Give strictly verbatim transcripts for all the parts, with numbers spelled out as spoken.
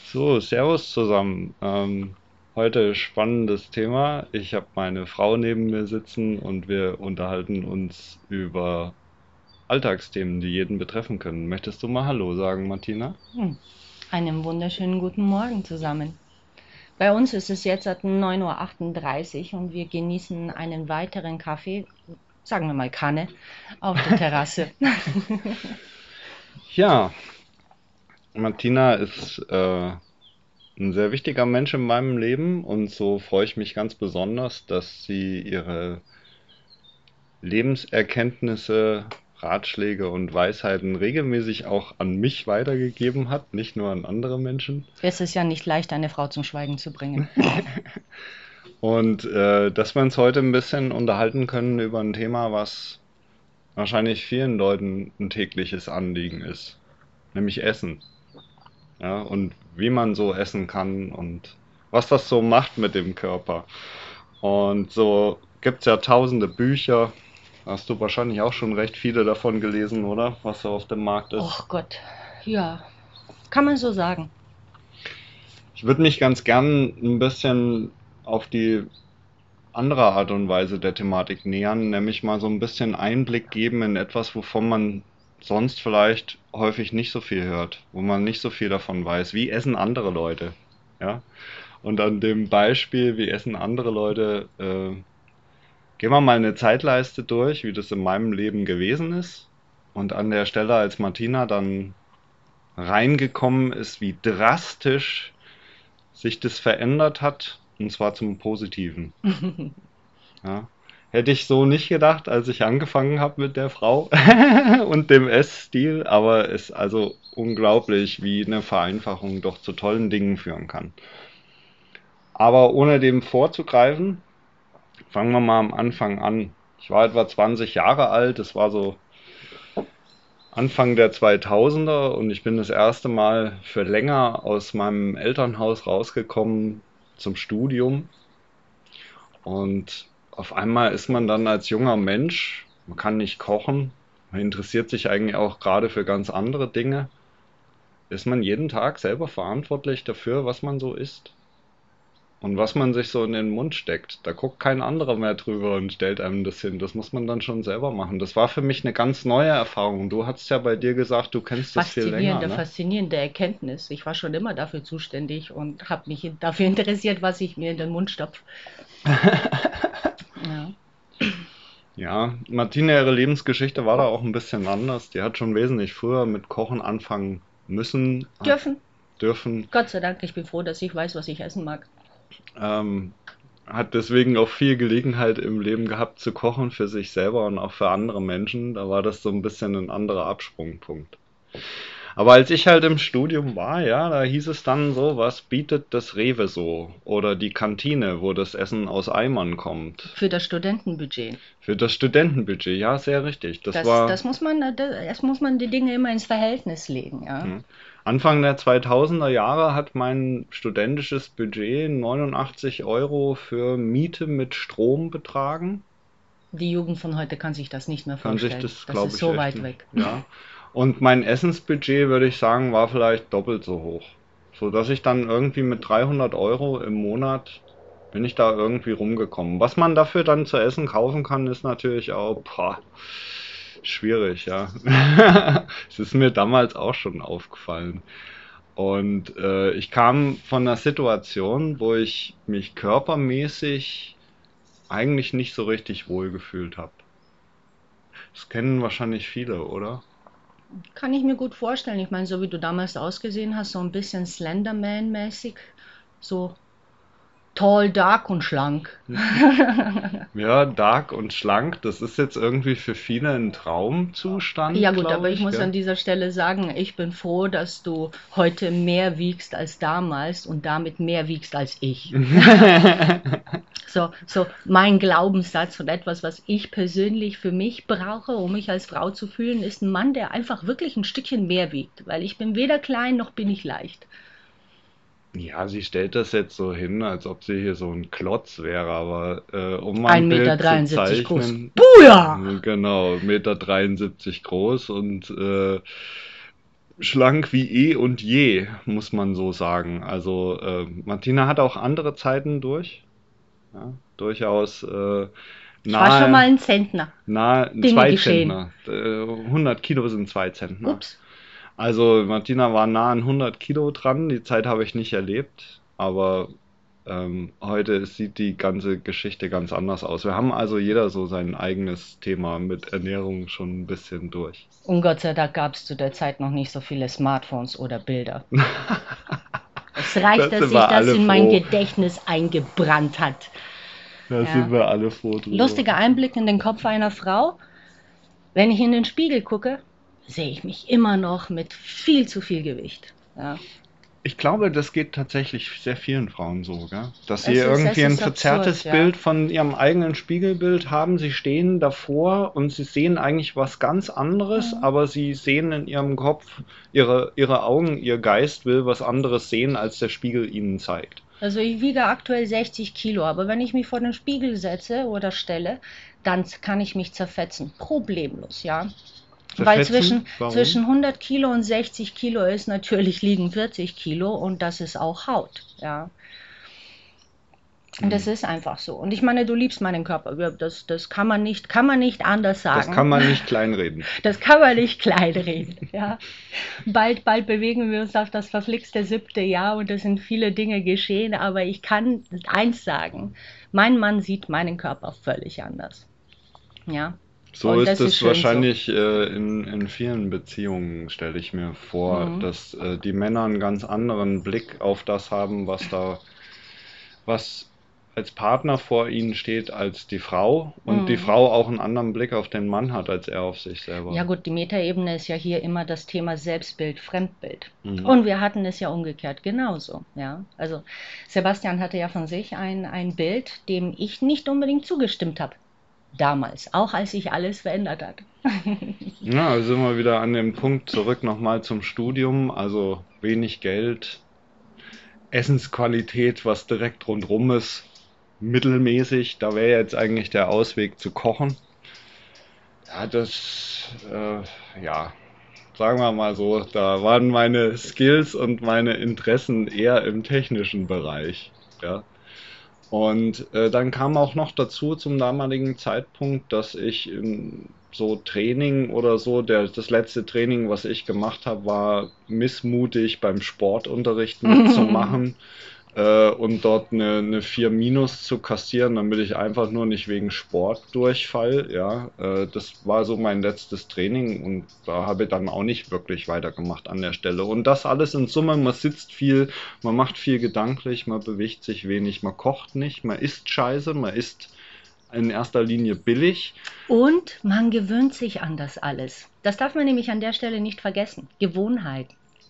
So, Servus zusammen. Ähm, heute spannendes Thema. Ich habe meine Frau neben mir sitzen und wir unterhalten uns über Alltagsthemen, die jeden betreffen können. Möchtest du mal Hallo sagen, Martina? Hm. Einen wunderschönen guten Morgen zusammen. Bei uns ist es jetzt neun Uhr achtunddreißig und wir genießen einen weiteren Kaffee, sagen wir mal Kanne, auf der Terrasse. Ja, Martina ist äh, ein sehr wichtiger Mensch in meinem Leben und so freue ich mich ganz besonders, dass sie ihre Lebenserkenntnisse, Ratschläge und Weisheiten regelmäßig auch an mich weitergegeben hat, nicht nur an andere Menschen. Es ist ja nicht leicht, eine Frau zum Schweigen zu bringen. Und äh, dass wir uns heute ein bisschen unterhalten können über ein Thema, was wahrscheinlich vielen Leuten ein tägliches Anliegen ist, nämlich Essen. Ja, und wie man so essen kann und was das so macht mit dem Körper. Und so gibt es ja tausende Bücher. Hast du wahrscheinlich auch schon recht viele davon gelesen, oder? Was so auf dem Markt ist. Och Gott, ja, kann man so sagen. Ich würde mich ganz gern ein bisschen auf die andere Art und Weise der Thematik nähern, nämlich mal so ein bisschen Einblick geben in etwas, wovon man sonst vielleicht häufig nicht so viel hört, wo man nicht so viel davon weiß. Wie essen andere Leute? Ja? Und an dem Beispiel, wie essen andere Leute, äh, gehen wir mal eine Zeitleiste durch, wie das in meinem Leben gewesen ist. Und an der Stelle, als Martina dann reingekommen ist, wie drastisch sich das verändert hat, und zwar zum Positiven. Ja. Hätte ich so nicht gedacht, als ich angefangen habe mit der Frau und dem Essstil, aber es ist also unglaublich, wie eine Vereinfachung doch zu tollen Dingen führen kann. Aber ohne dem vorzugreifen, fangen wir mal am Anfang an. Ich war etwa zwanzig Jahre alt, das war so Anfang der zweitausender und ich bin das erste Mal für länger aus meinem Elternhaus rausgekommen zum Studium. Und auf einmal ist man dann als junger Mensch, man kann nicht kochen, man interessiert sich eigentlich auch gerade für ganz andere Dinge, ist man jeden Tag selber verantwortlich dafür, was man so isst und was man sich so in den Mund steckt. Da guckt kein anderer mehr drüber und stellt einem das hin. Das muss man dann schon selber machen. Das war für mich eine ganz neue Erfahrung. Du hast ja bei dir gesagt, du kennst das viel länger, Faszinierende, ne? faszinierende Erkenntnis. Ich war schon immer dafür zuständig und habe mich dafür interessiert, was ich mir in den Mund stopfe. Ja. Ja, Martina, ihre Lebensgeschichte war da auch ein bisschen anders. Die hat schon wesentlich früher mit Kochen anfangen müssen, hat Dürfen. dürfen, Gott sei Dank, ich bin froh, dass ich weiß, was ich essen mag. ähm, hat deswegen auch viel Gelegenheit im Leben gehabt zu kochen für sich selber und auch für andere Menschen. Da war das so ein bisschen ein anderer Absprungpunkt. Aber als ich halt im Studium war, ja, da hieß es dann so, was bietet das Rewe so? Oder die Kantine, wo das Essen aus Eimern kommt. Für das Studentenbudget. Für das Studentenbudget, ja, sehr richtig. Das Das, war das muss man, das muss man die Dinge immer ins Verhältnis legen, ja. hm, Anfang der zweitausender Jahre hat mein studentisches Budget neunundachtzig Euro für Miete mit Strom betragen. Die Jugend von heute kann sich das nicht mehr Kann sich vorstellen. das, Das glaube ist ich, so echt weit nicht. weg. Ja. Und mein Essensbudget, würde ich sagen, war vielleicht doppelt so hoch. So dass ich dann irgendwie mit dreihundert Euro im Monat bin ich da irgendwie rumgekommen. Was man dafür dann zu essen kaufen kann, ist natürlich auch boah, schwierig, ja. Es ist mir damals auch schon aufgefallen. Und äh, ich kam von einer Situation, wo ich mich körpermäßig eigentlich nicht so richtig wohl gefühlt habe. Das kennen wahrscheinlich viele, oder? Kann ich mir gut vorstellen. Ich meine, so wie du damals ausgesehen hast, so ein bisschen Slenderman-mäßig. So tall, dark und schlank. Ja, dark und schlank, das ist jetzt irgendwie für viele ein Ja Traumzustand, gut, aber glaube ich ich, muss gell? an dieser Stelle sagen, ich bin froh, dass du heute mehr wiegst als damals und damit mehr wiegst als ich. So, so mein Glaubenssatz und etwas, was ich persönlich für mich brauche, um mich als Frau zu fühlen, ist ein Mann, der einfach wirklich ein Stückchen mehr wiegt, weil ich bin weder klein noch bin ich leicht. Ja, sie stellt das jetzt so hin, als ob sie hier so ein Klotz wäre, aber äh, um mal ein ein Meter Bild zu dreiundsiebzig groß. zeichnen, Buja! äh, genau, eins Komma dreiundsiebzig Meter groß und äh, schlank wie eh und je, muss man so sagen. Also äh, Martina hat auch andere Zeiten durch. Ja, durchaus äh, Ich war schon mal nahe, ein Zentner. nahe Dinge zwei geschehen. Zentner. Äh, hundert Kilo sind zwei Zentner. Ups. Also Martina war nah an hundert Kilo dran. Die Zeit habe ich nicht erlebt. Aber ähm, heute sieht die ganze Geschichte ganz anders aus. Wir haben also jeder so sein eigenes Thema mit Ernährung schon ein bisschen durch. Und Gott sei Dank gab es zu der Zeit noch nicht so viele Smartphones oder Bilder. Es reicht, Da dass sind sich wir das alle in mein froh. Gedächtnis eingebrannt hat. Da sind Ja. wir alle froh drüber. Lustiger Einblick in den Kopf einer Frau. Wenn ich in den Spiegel gucke, sehe ich mich immer noch mit viel zu viel Gewicht. Ja. Ich glaube, das geht tatsächlich sehr vielen Frauen so, gell? Dass sie Es ist, es irgendwie ein ist verzerrtes absurd, ja. Bild von ihrem eigenen Spiegelbild haben. Sie stehen davor und sie sehen eigentlich was ganz anderes, Mhm. aber sie sehen in ihrem Kopf, ihre, ihre Augen, ihr Geist will was anderes sehen, als der Spiegel ihnen zeigt. Also ich wiege aktuell sechzig Kilo, aber wenn ich mich vor den Spiegel setze oder stelle, dann kann ich mich zerfetzen. Problemlos, ja. Weil Zerfetzen? zwischen, Warum? zwischen hundert Kilo und sechzig Kilo ist natürlich liegen vierzig Kilo und das ist auch Haut, ja. Und das ist einfach so. Und ich meine, du liebst meinen Körper. Ja, Das, das kann man nicht, kann man nicht anders sagen. Das kann man nicht kleinreden. Das kann man nicht kleinreden. Ja. Bald, bald bewegen wir uns auf das verflixte siebte Jahr und es sind viele Dinge geschehen, aber ich kann eins sagen, mein Mann sieht meinen Körper völlig anders. Ja. So Und ist das ist es schön so. wahrscheinlich äh, in, in vielen Beziehungen, stelle ich mir vor, Mhm. dass äh, die Männer einen ganz anderen Blick auf das haben, was da, was als Partner vor ihnen steht, als die Frau und die Mhm. Frau auch einen anderen Blick auf den Mann hat, als er auf sich selber. Ja gut, die Metaebene ist ja hier immer das Thema Selbstbild, Fremdbild. Mhm. Und wir hatten es ja umgekehrt genauso. Ja? Also Sebastian hatte ja von sich ein, ein Bild, dem ich nicht unbedingt zugestimmt habe. Damals, auch als sich alles verändert hat. Ja, also sind wir wieder an dem Punkt zurück nochmal zum Studium, also wenig Geld, Essensqualität, was direkt rundrum ist, mittelmäßig, da wäre jetzt eigentlich der Ausweg zu kochen. Ja, das, äh, ja, sagen wir mal so, da waren meine Skills und meine Interessen eher im technischen Bereich, ja. Und äh, dann kam auch noch dazu zum damaligen Zeitpunkt, dass ich in so Training oder so, der, das letzte Training, was ich gemacht habe, war missmutig beim Sportunterricht mitzumachen äh, und dort eine, eine vier Minus zu kassieren, damit ich einfach nur nicht wegen Sport durchfall. Ja, äh, das war so mein letztes Training und da habe ich dann auch nicht wirklich weitergemacht an der Stelle. Und das alles in Summe, man sitzt viel, man macht viel gedanklich, man bewegt sich wenig, man kocht nicht, man isst scheiße, man isst in erster Linie billig. Und man gewöhnt sich an das alles. Das darf man nämlich an der Stelle nicht vergessen. Gewohnheit.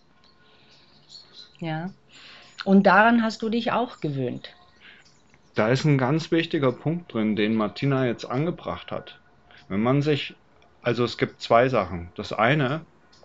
Ja. Und daran hast du dich auch gewöhnt. Da ist ein ganz wichtiger Punkt drin, den Martina jetzt angebracht hat. Wenn man sich, also es gibt zwei Sachen. Das eine,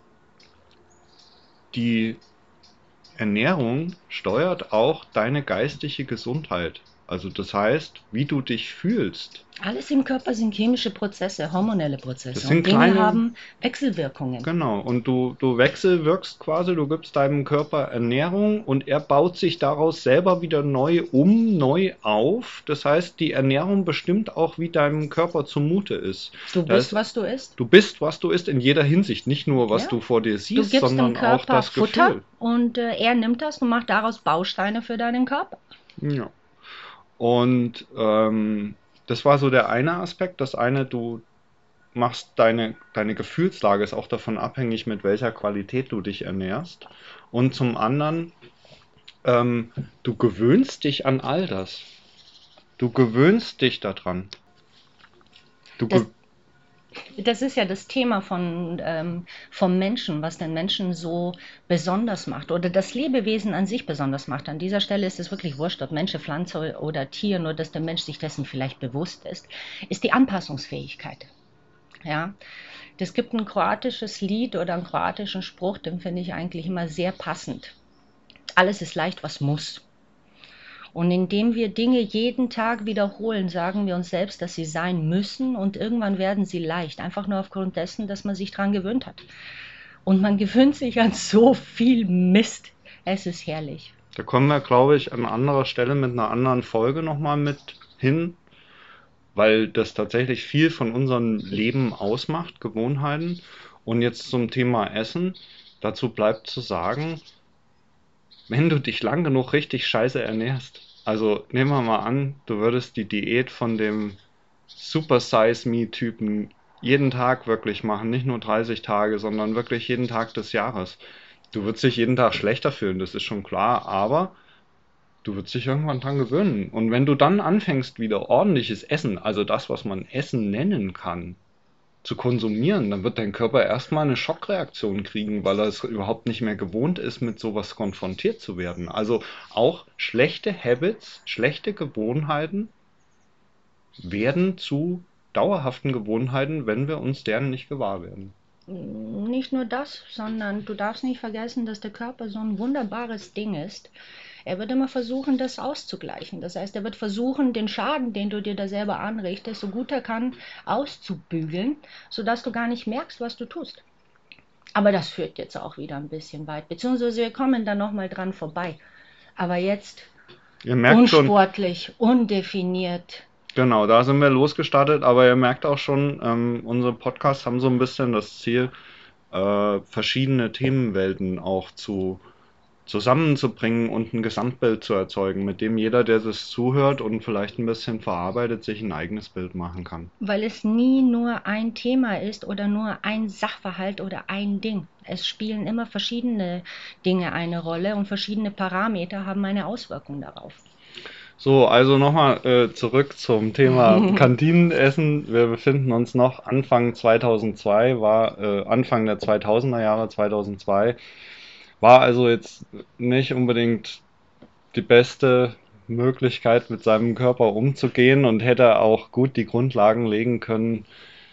die Ernährung steuert auch deine geistige Gesundheit. Also das heißt, wie du dich fühlst. Alles im Körper sind chemische Prozesse, hormonelle Prozesse. Das sind und Dinge kleine- haben Wechselwirkungen. Genau, und du, du wechselwirkst quasi, du gibst deinem Körper Ernährung und er baut sich daraus selber wieder neu um, neu auf. Das heißt, die Ernährung bestimmt auch, wie deinem Körper zumute ist. Du Da bist, ist- was du isst. Du bist, was du isst in jeder Hinsicht, nicht nur, was Ja. du vor dir Du siehst, gibst sondern dem auch Körper das Futter Gefühl. und äh, er nimmt das und macht daraus Bausteine für deinen Körper. Ja. Und ähm, das war so der eine Aspekt. Das eine, du machst deine, deine Gefühlslage ist auch davon abhängig, mit welcher Qualität du dich ernährst. Und zum anderen, ähm, du gewöhnst dich an all das. Du gewöhnst dich daran. Du Das- ge Das ist ja das Thema von, ähm, vom Menschen, was den Menschen so besonders macht oder das Lebewesen an sich besonders macht. An dieser Stelle ist es wirklich wurscht, ob Mensch, Pflanze oder Tier, nur dass der Mensch sich dessen vielleicht bewusst ist, ist die Anpassungsfähigkeit. Ja, es gibt ein kroatisches Lied oder einen kroatischen Spruch, den finde ich eigentlich immer sehr passend. Alles ist leicht, was muss. Und indem wir Dinge jeden Tag wiederholen, sagen wir uns selbst, dass sie sein müssen und irgendwann werden sie leicht, einfach nur aufgrund dessen, dass man sich daran gewöhnt hat. Und man gewöhnt sich an so viel Mist. Es ist herrlich. Da kommen wir, glaube ich, an anderer Stelle mit einer anderen Folge nochmal mit hin, weil das tatsächlich viel von unserem Leben ausmacht, Gewohnheiten. Und jetzt zum Thema Essen. Dazu bleibt zu sagen, wenn du dich lang genug richtig scheiße ernährst, also nehmen wir mal an, du würdest die Diät von dem Super Size Me Typen jeden Tag wirklich machen, nicht nur dreißig Tage, sondern wirklich jeden Tag des Jahres. Du würdest dich jeden Tag schlechter fühlen, das ist schon klar, aber du würdest dich irgendwann dran gewöhnen. Und wenn du dann anfängst, wieder ordentliches Essen, also das, was man Essen nennen kann, zu konsumieren, dann wird dein Körper erstmal eine Schockreaktion kriegen, weil er es überhaupt nicht mehr gewohnt ist, mit sowas konfrontiert zu werden. Also auch schlechte Habits, schlechte Gewohnheiten werden zu dauerhaften Gewohnheiten, wenn wir uns deren nicht gewahr werden. Nicht nur das, sondern du darfst nicht vergessen, dass der Körper so ein wunderbares Ding ist. Er wird immer versuchen, das auszugleichen. Das heißt, er wird versuchen, den Schaden, den du dir da selber anrichtest, so gut er kann, auszubügeln, sodass du gar nicht merkst, was du tust. Aber das führt jetzt auch wieder ein bisschen weit, beziehungsweise wir kommen da nochmal dran vorbei. Aber jetzt Ihr merkt schon, unsportlich, undefiniert. genau, da sind wir losgestartet, aber ihr merkt auch schon, ähm, unsere Podcasts haben so ein bisschen das Ziel, äh, verschiedene Themenwelten auch zu zusammenzubringen und ein Gesamtbild zu erzeugen, mit dem jeder, der das zuhört und vielleicht ein bisschen verarbeitet, sich ein eigenes Bild machen kann. Weil es nie nur ein Thema ist oder nur ein Sachverhalt oder ein Ding. Es spielen immer verschiedene Dinge eine Rolle und verschiedene Parameter haben eine Auswirkung darauf. So, also nochmal äh, zurück zum Thema Kantinenessen. Wir befinden uns noch Anfang zweitausendzwei, war äh, Anfang der zweitausender Jahre, zweitausendzwei. War also jetzt nicht unbedingt die beste Möglichkeit, mit seinem Körper umzugehen und hätte auch gut die Grundlagen legen können,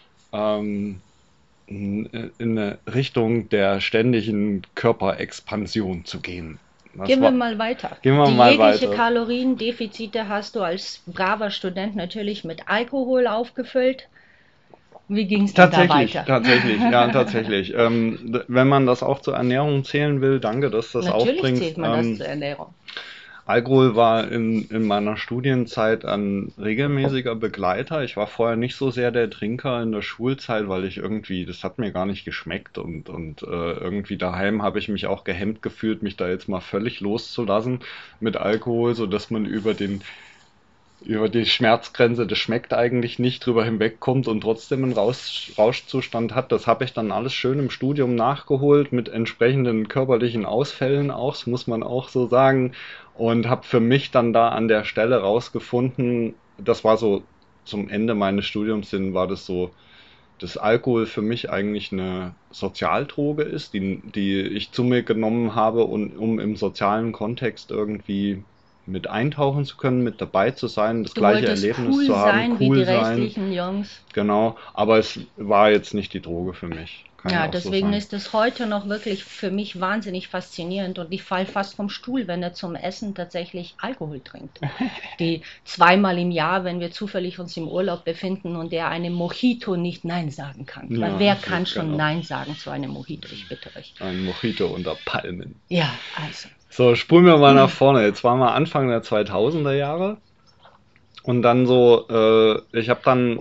ähm, in in eine Richtung der ständigen Körperexpansion zu gehen. Das Gehen wir war, mal weiter. gehen wir Die mal jegliche weiter. Kaloriendefizite hast du als braver Student natürlich mit Alkohol aufgefüllt. Wie ging es denn da Tatsächlich, weiter? tatsächlich, ja, tatsächlich. Ähm, d- wenn man das auch zur Ernährung zählen will, danke, dass du das Natürlich aufbringst. zählt man das Ähm, zur Ernährung. Alkohol war in, in meiner Studienzeit ein regelmäßiger Begleiter. Ich war vorher nicht so sehr der Trinker in der Schulzeit, weil ich irgendwie, das hat mir gar nicht geschmeckt und, und äh, irgendwie daheim habe ich mich auch gehemmt gefühlt, mich da jetzt mal völlig loszulassen mit Alkohol, sodass man über den über die Schmerzgrenze, das schmeckt eigentlich nicht, drüber hinwegkommt und trotzdem einen Rausch, Rauschzustand hat. Das habe ich dann alles schön im Studium nachgeholt mit entsprechenden körperlichen Ausfällen auch, das muss man auch so sagen. Und habe für mich dann da an der Stelle rausgefunden, das war so zum Ende meines Studiums hin, war das so, dass Alkohol für mich eigentlich eine Sozialdroge ist, die, die ich zu mir genommen habe, und, um im sozialen Kontext irgendwie mit eintauchen zu können, mit dabei zu sein, das Du gleiche wolltest Erlebnis cool zu haben, sein wie die cool sein, restlichen Jungs. genau, aber es war jetzt nicht die Droge für mich, kann Ja, ja auch so deswegen sein. ist es heute noch wirklich für mich wahnsinnig faszinierend und ich falle fast vom Stuhl, wenn er zum Essen tatsächlich Alkohol trinkt. Die zweimal im Jahr, wenn wir zufällig uns im Urlaub befinden und der einem Mojito nicht Nein sagen kann. Weil Ja, wer kann schon genau. Nein sagen zu einem Mojito? Ich bitte euch. Ein Mojito unter Palmen. Ja, also. So, spulen wir mal nach vorne. Jetzt waren wir Anfang der zweitausender Jahre und dann so, äh, ich habe dann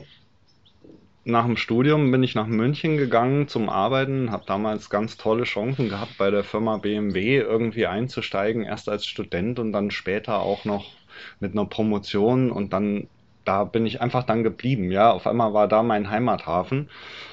nach dem Studium bin ich nach München gegangen zum Arbeiten, habe damals ganz tolle Chancen gehabt, bei der Firma B M W irgendwie einzusteigen, erst als Student und dann später auch noch mit einer Promotion, und dann, da bin ich einfach dann geblieben, ja, auf einmal war da mein Heimathafen.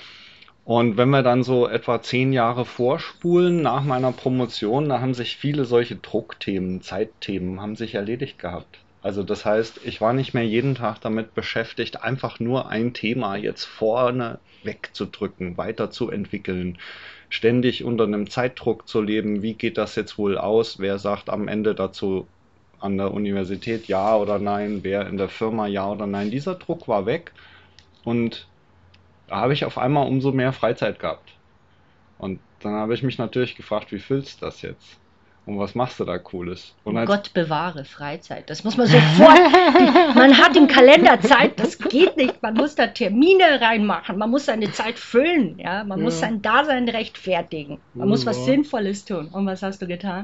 Und wenn wir dann so etwa zehn Jahre vorspulen nach meiner Promotion, da haben sich viele solche Druckthemen, Zeitthemen, haben sich erledigt gehabt. Also das heißt, ich war nicht mehr jeden Tag damit beschäftigt, einfach nur ein Thema jetzt vorne wegzudrücken, weiterzuentwickeln, ständig unter einem Zeitdruck zu leben. Wie geht das jetzt wohl aus? Wer sagt am Ende dazu an der Universität ja oder nein? Wer in der Firma ja oder nein? Dieser Druck war weg, und da habe ich auf einmal umso mehr Freizeit gehabt. Und dann habe ich mich natürlich gefragt, wie fühlst du das jetzt? Und was machst du da Cooles? Und als Gott bewahre Freizeit. Das muss man sofort. Man hat im Kalender Zeit, das geht nicht. Man muss da Termine reinmachen. Man muss seine Zeit füllen. Ja? Man Ja. muss sein Dasein rechtfertigen. Man muss was Ja. Sinnvolles tun. Und was hast du getan?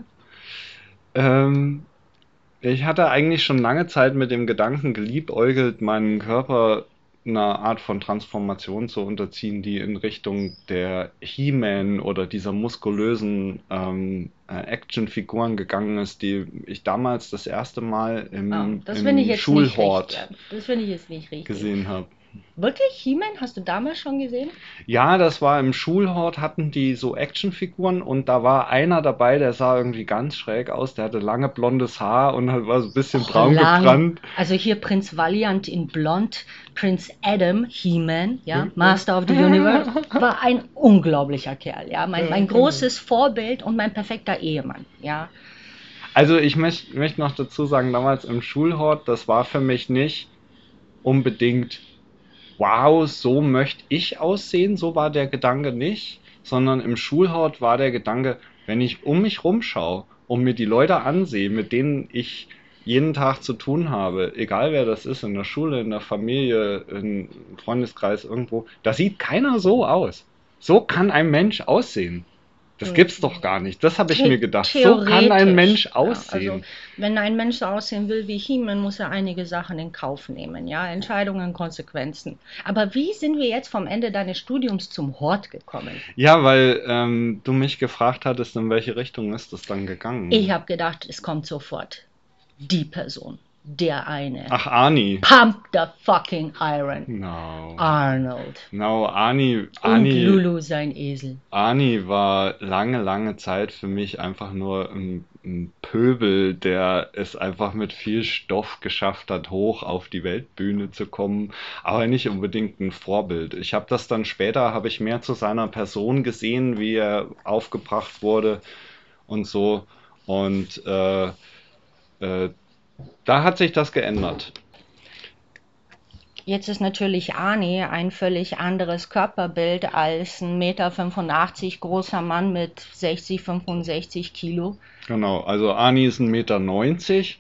Ähm, ich hatte eigentlich schon lange Zeit mit dem Gedanken geliebäugelt, meinen Körper einer Art von Transformation zu unterziehen, die in Richtung der He-Man oder dieser muskulösen ähm, äh, Actionfiguren gegangen ist, die ich damals das erste Mal Oh, im, das finde ich im jetzt Schulhort nicht richtig. Das finde ich jetzt nicht richtig. gesehen habe. Wirklich? He-Man? Hast du damals schon gesehen? Ja, das war im Schulhort, hatten die so Actionfiguren und da war einer dabei, der sah irgendwie ganz schräg aus, der hatte lange blondes Haar und halt war so ein bisschen braun Lang. gebrannt. Also hier Prinz Valiant in Blond, Prinz Adam, He-Man, ja, Mhm. Master of the Universe, war ein unglaublicher Kerl, ja, mein, mein großes Vorbild und mein perfekter Ehemann, ja. Also ich möchte möcht noch dazu sagen, damals im Schulhort, das war für mich nicht unbedingt, wow, so möchte ich aussehen, so war der Gedanke nicht, sondern im Schulhort war der Gedanke, wenn ich um mich rumschaue und mir die Leute ansehe, mit denen ich jeden Tag zu tun habe, egal wer das ist, in der Schule, in der Familie, im Freundeskreis, irgendwo, da sieht keiner so aus. So kann ein Mensch aussehen. Das gibt's doch gar nicht. Das habe ich The- mir gedacht. So kann ein theoretisch, Mensch ja, aussehen. also wenn ein Mensch so aussehen will wie He-Man, muss er einige Sachen in Kauf nehmen, ja, Entscheidungen, Konsequenzen. Aber wie sind wir jetzt vom Ende deines Studiums zum Hort gekommen? Ja, weil ähm, du mich gefragt hattest, in welche Richtung ist das dann gegangen? Ich habe gedacht, es kommt sofort die Person, der eine. Ach, Arnie. Pump the fucking iron. No. Arnold. No, Arnie, Und Arnie, Lulu sein Esel. Arnie war lange, lange Zeit für mich einfach nur ein, ein Pöbel, der es einfach mit viel Stoff geschafft hat, hoch auf die Weltbühne zu kommen, aber nicht unbedingt ein Vorbild. Ich habe das dann später, habe ich mehr zu seiner Person gesehen, wie er aufgebracht wurde und so. Und äh, äh, da hat sich das geändert. Jetzt ist natürlich Arnie ein völlig anderes Körperbild als ein Meter fünfundachtzig großer Mann mit sechzig, fünfundsechzig Kilo. Genau, also Arnie ist ein Meter neunzig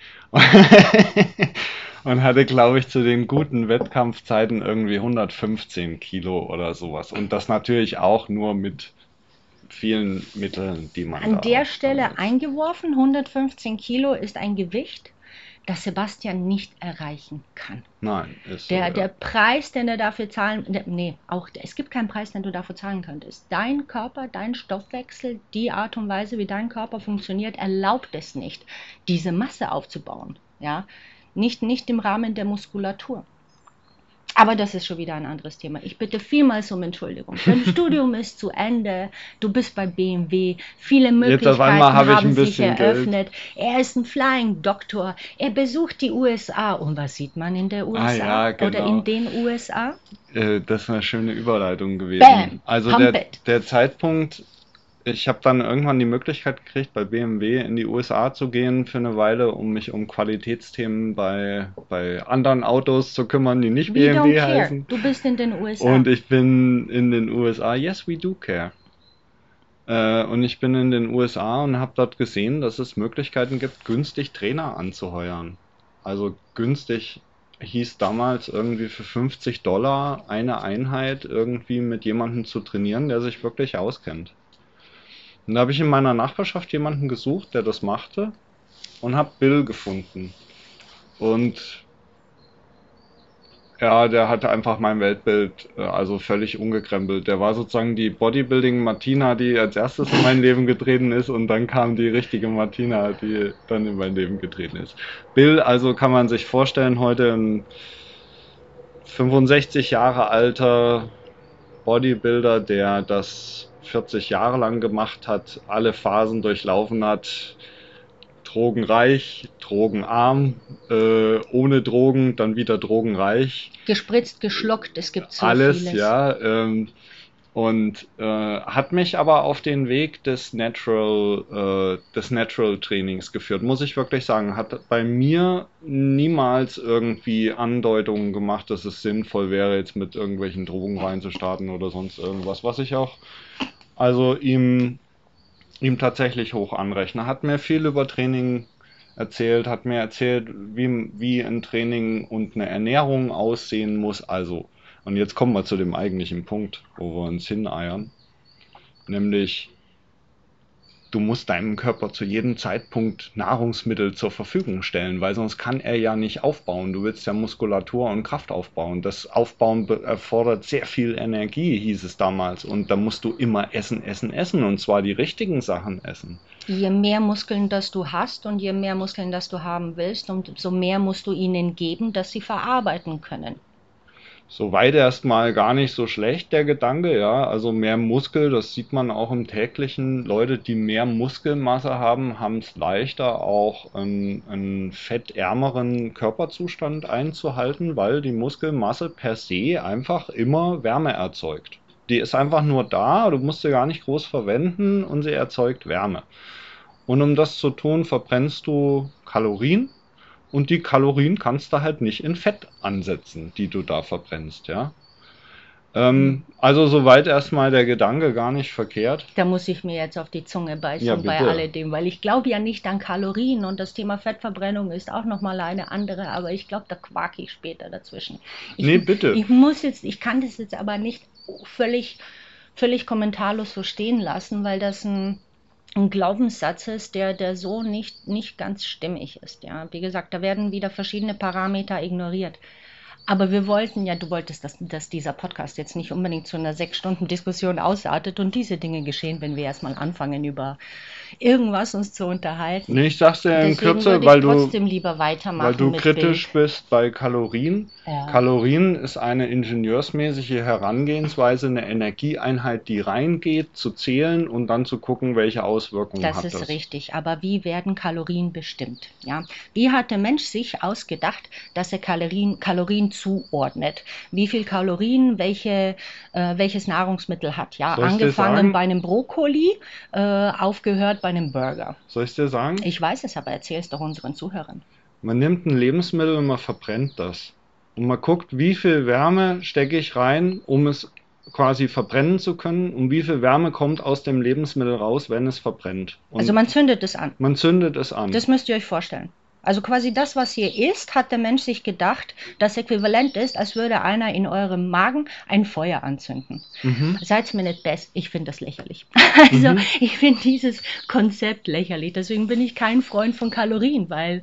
und hatte, glaube ich, zu den guten Wettkampfzeiten irgendwie hundertfünfzehn Kilo oder sowas. Und das natürlich auch nur mit vielen Mitteln, die man da An der auch Stelle benutzt. eingeworfen, hundertfünfzehn Kilo ist ein Gewicht, das Sebastian nicht erreichen kann. Nein, ist so, Der, ja. der Preis, den er dafür zahlen, der, nee, auch, es gibt keinen Preis, den du dafür zahlen könntest. Dein Körper, dein Stoffwechsel, die Art und Weise, wie dein Körper funktioniert, erlaubt es nicht, diese Masse aufzubauen. Ja? Nicht, nicht im Rahmen der Muskulatur. Aber das ist schon wieder ein anderes Thema. Ich bitte vielmals um Entschuldigung. Dein Studium ist zu Ende. Du bist bei B M W. Viele Jetzt auf Möglichkeiten einmal habe ich haben ein sich bisschen Geld. eröffnet. Er ist ein Flying Doktor. Er besucht die U S A. Und was sieht man in der U S A? Ah ja, genau. Oder in den U S A? Äh, Das ist eine schöne Überleitung gewesen. Bam, Also pump der, it. der Zeitpunkt, ich habe dann irgendwann die Möglichkeit gekriegt, bei B M W in die U S A zu gehen für eine Weile, um mich um Qualitätsthemen bei, bei anderen Autos zu kümmern, die nicht We B M W don't care. heißen. Du bist in den U S A. Und ich bin in den U S A, yes, we do care. Äh, und ich bin in den U S A und habe dort gesehen, dass es Möglichkeiten gibt, günstig Trainer anzuheuern. Also günstig hieß damals irgendwie für fünfzig Dollar eine Einheit irgendwie mit jemandem zu trainieren, der sich wirklich auskennt. Und da habe ich in meiner Nachbarschaft jemanden gesucht, der das machte und habe Bill gefunden. Und ja, der hatte einfach mein Weltbild äh, also völlig umgekrempelt. Der war sozusagen die Bodybuilding Martina, die als erstes in mein Leben getreten ist und dann kam die richtige Martina, die dann in mein Leben getreten ist. Bill, also kann man sich vorstellen, heute ein fünfundsechzig Jahre alter Bodybuilder, der das vierzig Jahre lang gemacht hat, alle Phasen durchlaufen hat, drogenreich, drogenarm, äh, ohne Drogen, dann wieder drogenreich. Gespritzt, geschluckt, es gibt so Alles, vieles. ja. Ähm, und äh, hat mich aber auf den Weg des Natural, äh, des Natural Trainings geführt, muss ich wirklich sagen. Hat bei mir niemals irgendwie Andeutungen gemacht, dass es sinnvoll wäre, jetzt mit irgendwelchen Drogen reinzustarten oder sonst irgendwas, was ich auch also ihm ihm tatsächlich hoch anrechne. Hat mir viel über Training erzählt, hat mir erzählt, wie, wie ein Training und eine Ernährung aussehen muss. Also, und jetzt kommen wir zu dem eigentlichen Punkt, wo wir uns hineiern. Nämlich, du musst deinem Körper zu jedem Zeitpunkt Nahrungsmittel zur Verfügung stellen, weil sonst kann er ja nicht aufbauen. Du willst ja Muskulatur und Kraft aufbauen. Das Aufbauen erfordert sehr viel Energie, hieß es damals. Und da musst du immer essen, essen, essen. Und zwar die richtigen Sachen essen. Je mehr Muskeln, das du hast und je mehr Muskeln, das du haben willst, umso mehr musst du ihnen geben, dass sie verarbeiten können. Soweit erstmal gar nicht so schlecht, der Gedanke, ja. Also mehr Muskel, das sieht man auch im täglichen. Leute, die mehr Muskelmasse haben, haben es leichter, auch einen, einen fettärmeren Körperzustand einzuhalten, weil die Muskelmasse per se einfach immer Wärme erzeugt. Die ist einfach nur da, du musst sie gar nicht groß verwenden und sie erzeugt Wärme. Und um das zu tun, verbrennst du Kalorien. Und die Kalorien kannst du halt nicht in Fett ansetzen, die du da verbrennst, ja. Ähm, also soweit erstmal der Gedanke gar nicht verkehrt. Da muss ich mir jetzt auf die Zunge beißen Ja, bei bitte. alledem, weil ich glaube ja nicht an Kalorien und das Thema Fettverbrennung ist auch nochmal eine andere, aber ich glaube, da quake ich später dazwischen. Ich, Nee, bitte. Ich muss jetzt, ich kann das jetzt aber nicht völlig, völlig kommentarlos so stehen lassen, weil das ein ein Glaubenssatz ist, der, der so nicht, nicht ganz stimmig ist. Ja. Wie gesagt, da werden wieder verschiedene Parameter ignoriert. Aber wir wollten ja, du wolltest, dass, dass dieser Podcast jetzt nicht unbedingt zu einer sechs Stunden Diskussion ausartet und diese Dinge geschehen, wenn wir erstmal anfangen, über irgendwas uns zu unterhalten. Nee, ich sag's dir in Deswegen Kürze, würde weil ich du, trotzdem lieber weitermachen weil du mit kritisch Bild. bist bei Kalorien. Ja. Kalorien ist eine ingenieursmäßige Herangehensweise, eine Energieeinheit, die reingeht, zu zählen und dann zu gucken, welche Auswirkungen Das hat ist das. richtig, aber wie werden Kalorien bestimmt? Ja? Wie hat der Mensch sich ausgedacht, dass er Kalorien, Kalorien zuordnet? Wie viel Kalorien welche, äh, welches Nahrungsmittel hat? Ja? Soll ich dir Angefangen sagen? bei einem Brokkoli, äh, aufgehört bei einem Burger. Soll ich dir sagen? Ich weiß es, aber erzähl es doch unseren Zuhörern. Man nimmt ein Lebensmittel und man verbrennt das. Und man guckt, wie viel Wärme stecke ich rein, um es quasi verbrennen zu können, und wie viel Wärme kommt aus dem Lebensmittel raus, wenn es verbrennt. Und Also man zündet es an. man zündet es an. Das müsst ihr euch vorstellen. Also quasi das, was ihr isst, hat der Mensch sich gedacht, das äquivalent ist, als würde einer in eurem Magen ein Feuer anzünden. Mhm. Seid mir nicht best, ich finde das lächerlich. Also Mhm. ich finde dieses Konzept lächerlich. Deswegen bin ich kein Freund von Kalorien, weil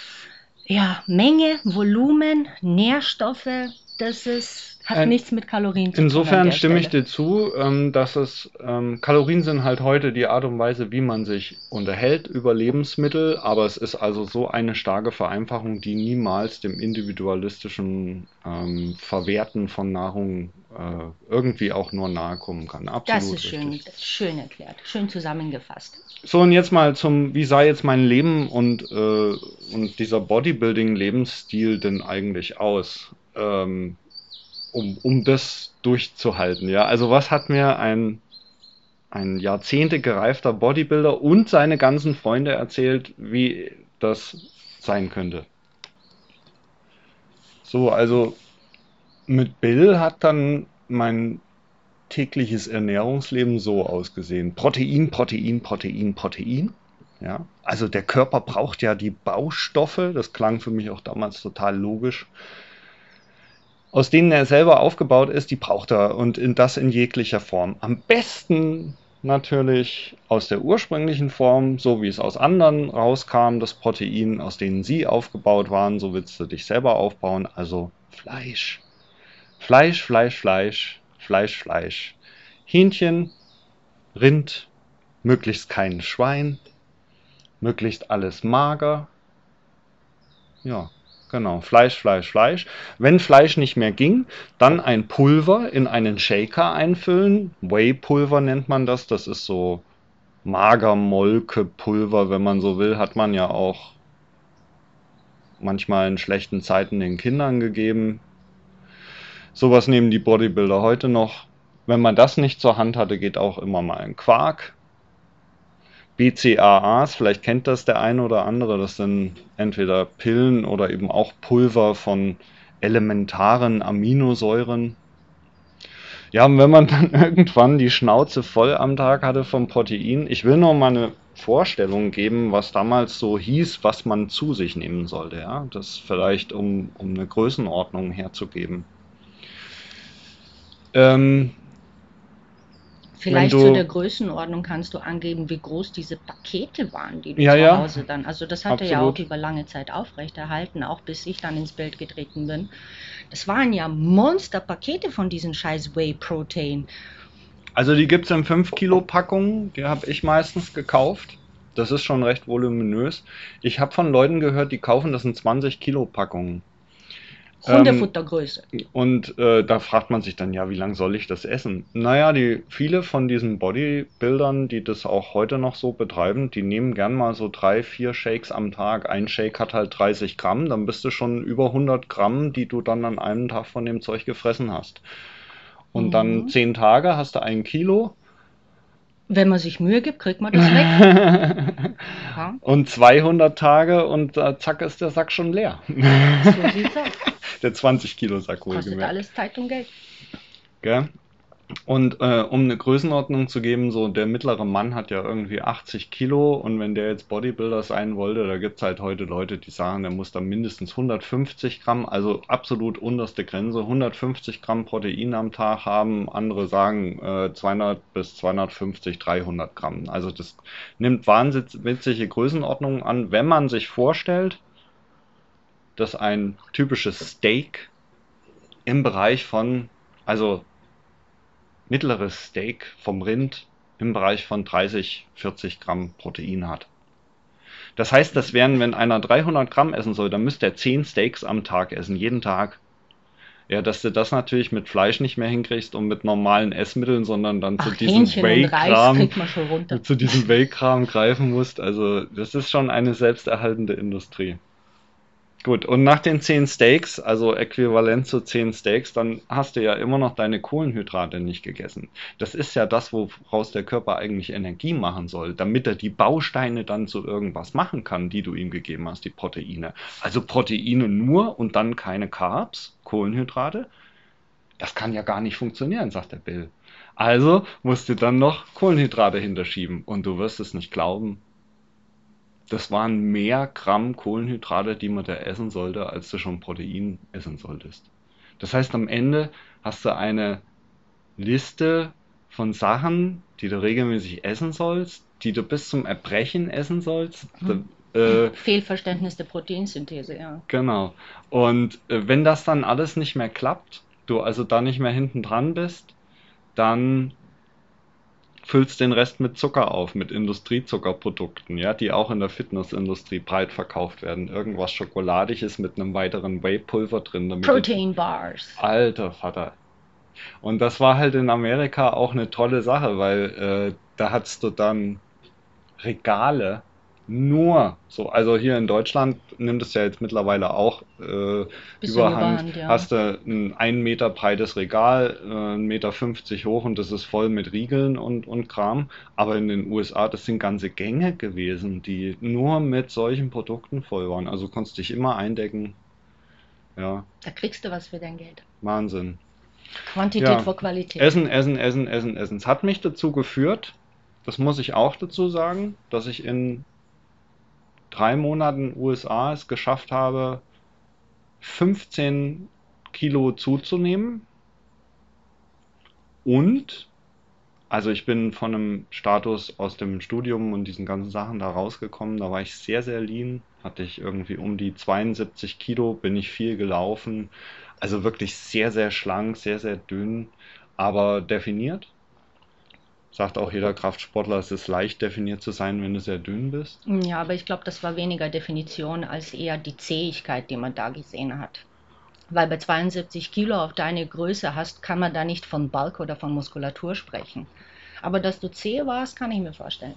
ja, Menge, Volumen, Nährstoffe, das ist, hat Ein- nichts mit Kalorien zu tun. an Insofern der stimme ich Stelle. dir zu, ähm, dass es ähm, Kalorien sind halt heute die Art und Weise, wie man sich unterhält über Lebensmittel, aber es ist also so eine starke Vereinfachung, die niemals dem individualistischen ähm, Verwerten von Nahrung äh, irgendwie auch nur nahe kommen kann. Absolut Das ist schön, richtig. das ist schön erklärt, schön zusammengefasst. So, und jetzt mal zum, wie sah jetzt mein Leben und, äh, und dieser Bodybuilding-Lebensstil denn eigentlich aus? Ähm, um, um das durchzuhalten, ja. Also was hat mir ein, ein Jahrzehnte gereifter Bodybuilder und seine ganzen Freunde erzählt, wie das sein könnte? So, also mit Bill hat dann mein tägliches Ernährungsleben so ausgesehen. Protein, Protein, Protein, Protein. Ja, also der Körper braucht ja die Baustoffe, das klang für mich auch damals total logisch, aus denen er selber aufgebaut ist, die braucht er, und in das in jeglicher Form. Am besten natürlich aus der ursprünglichen Form, so wie es aus anderen rauskam, das Protein, aus denen sie aufgebaut waren, so willst du dich selber aufbauen, also Fleisch. Fleisch, Fleisch, Fleisch, Fleisch, Fleisch. Hähnchen, Rind, möglichst kein Schwein, möglichst alles mager. Ja, genau. Fleisch, Fleisch, Fleisch. Wenn Fleisch nicht mehr ging, dann ein Pulver in einen Shaker einfüllen. Whey-Pulver nennt man das. Das ist so Magermolke-Pulver, wenn man so will. Hat man ja auch manchmal in schlechten Zeiten den Kindern gegeben. Sowas nehmen die Bodybuilder heute noch. Wenn man das nicht zur Hand hatte, geht auch immer mal ein Quark. B C A As, vielleicht kennt das der eine oder andere, das sind entweder Pillen oder eben auch Pulver von elementaren Aminosäuren. Ja, und wenn man dann irgendwann die Schnauze voll am Tag hatte vom Protein, ich will noch mal eine Vorstellung geben, was damals so hieß, was man zu sich nehmen sollte, ja. Das vielleicht, um, um eine Größenordnung herzugeben. Ähm, wenn Vielleicht zu der du, Größenordnung kannst du angeben, wie groß diese Pakete waren, die du ja, zu ja, Hause dann. Also das hat er ja auch absolut. über lange Zeit aufrechterhalten, auch bis ich dann ins Bild getreten bin. Das waren ja Monsterpakete von diesen scheiß Whey-Protein. Also die gibt's in fünf Kilo Packungen, die habe ich meistens gekauft. Das ist schon recht voluminös. Ich habe von Leuten gehört, die kaufen das in zwanzig Kilo Packungen. Ähm, Hundefuttergröße. und äh, da fragt man sich dann, ja, wie lange soll ich das essen? Naja, die, viele von diesen Bodybuildern, die das auch heute noch so betreiben, die nehmen gern mal so drei, vier Shakes am Tag. Ein Shake hat halt dreißig Gramm, dann bist du schon über hundert Gramm, die du dann an einem Tag von dem Zeug gefressen hast. Und dann Mhm. zehn Tage hast du ein Kilo. Wenn man sich Mühe gibt, kriegt man das weg. Ja, Und zweihundert Tage und äh, zack ist der Sack schon leer. so sieht's aus. Der zwanzig Kilo Sack Kostet wohlgemerkt. alles Zeit und Geld. Gell? Und äh, um eine Größenordnung zu geben, so der mittlere Mann hat ja irgendwie achtzig Kilo und wenn der jetzt Bodybuilder sein wollte, da gibt's halt heute Leute, die sagen, der muss da mindestens hundertfünfzig Gramm, also absolut unterste Grenze, hundertfünfzig Gramm Protein am Tag haben. Andere sagen äh, zweihundert bis zweihundertfünfzig, dreihundert Gramm. Also das nimmt wahnwitzige Größenordnungen an, wenn man sich vorstellt, dass ein typisches Steak im Bereich von, also mittleres Steak vom Rind im Bereich von dreißig, vierzig Gramm Protein hat. Das heißt, das wären, wenn einer dreihundert Gramm essen soll, dann müsste er zehn Steaks am Tag essen, jeden Tag. Ja, dass du das natürlich mit Fleisch nicht mehr hinkriegst und mit normalen Essmitteln, sondern dann zu Ach, diesem Hähnchen und Reis Whey-Kram, kriegt man schon runter. zu diesem Whey-Kram greifen musst. Also, das ist schon eine selbsterhaltende Industrie. Gut, und nach den zehn Steaks, also äquivalent zu zehn Steaks, dann hast du ja immer noch deine Kohlenhydrate nicht gegessen. Das ist ja das, woraus der Körper eigentlich Energie machen soll, damit er die Bausteine dann zu irgendwas machen kann, die du ihm gegeben hast, die Proteine. Also Proteine nur und dann keine Carbs, Kohlenhydrate. Das kann ja gar nicht funktionieren, sagt der Bill. Also musst du dann noch Kohlenhydrate hinterschieben und du wirst es nicht glauben. Das waren mehr Gramm Kohlenhydrate, die man da essen sollte, als du schon Protein essen solltest. Das heißt, am Ende hast du eine Liste von Sachen, die du regelmäßig essen sollst, die du bis zum Erbrechen essen sollst. Hm. Äh, Fehlverständnis der Proteinsynthese, ja. genau. Und äh, wenn das dann alles nicht mehr klappt, du also da nicht mehr hinten dran bist, dann füllst den Rest mit Zucker auf, mit Industriezuckerprodukten, ja, die auch in der Fitnessindustrie breit verkauft werden. Irgendwas Schokoladiges mit einem weiteren Whey-Pulver drin, damit die, Protein Bars. alter Vater. Und das war halt in Amerika auch eine tolle Sache, weil äh, da hattest du dann Regale nur so. Also hier in Deutschland nimmt es ja jetzt mittlerweile auch äh, Bisschen überhand. überhand, ja. Hast du ein ein Meter breites Regal, äh, ein Meter fünfzig hoch und das ist voll mit Riegeln und, und Kram. Aber in den U S A, das sind ganze Gänge gewesen, die nur mit solchen Produkten voll waren. Also konntest dich immer eindecken. Ja, Da kriegst du was für dein Geld. Wahnsinn. Quantität Ja, vor Qualität. Essen, Essen, Essen, Essen, Essen. Es hat mich dazu geführt, das muss ich auch dazu sagen, dass ich in drei Monaten U S A es geschafft habe, fünfzehn Kilo zuzunehmen. Und, also ich bin von einem Status aus dem Studium und diesen ganzen Sachen da rausgekommen, da war ich sehr, sehr lean, hatte ich irgendwie um die zweiundsiebzig Kilo, bin ich viel gelaufen, also wirklich sehr, sehr schlank, sehr, sehr dünn, aber definiert. Sagt auch jeder Kraftsportler, es ist leicht definiert zu sein, wenn du sehr dünn bist. Ja, aber ich glaube, das war weniger Definition als eher die Zähigkeit, die man da gesehen hat. Weil bei zweiundsiebzig Kilo auf deine Größe hast, kann man da nicht von Bulk oder von Muskulatur sprechen. Aber dass du zäh warst, kann ich mir vorstellen.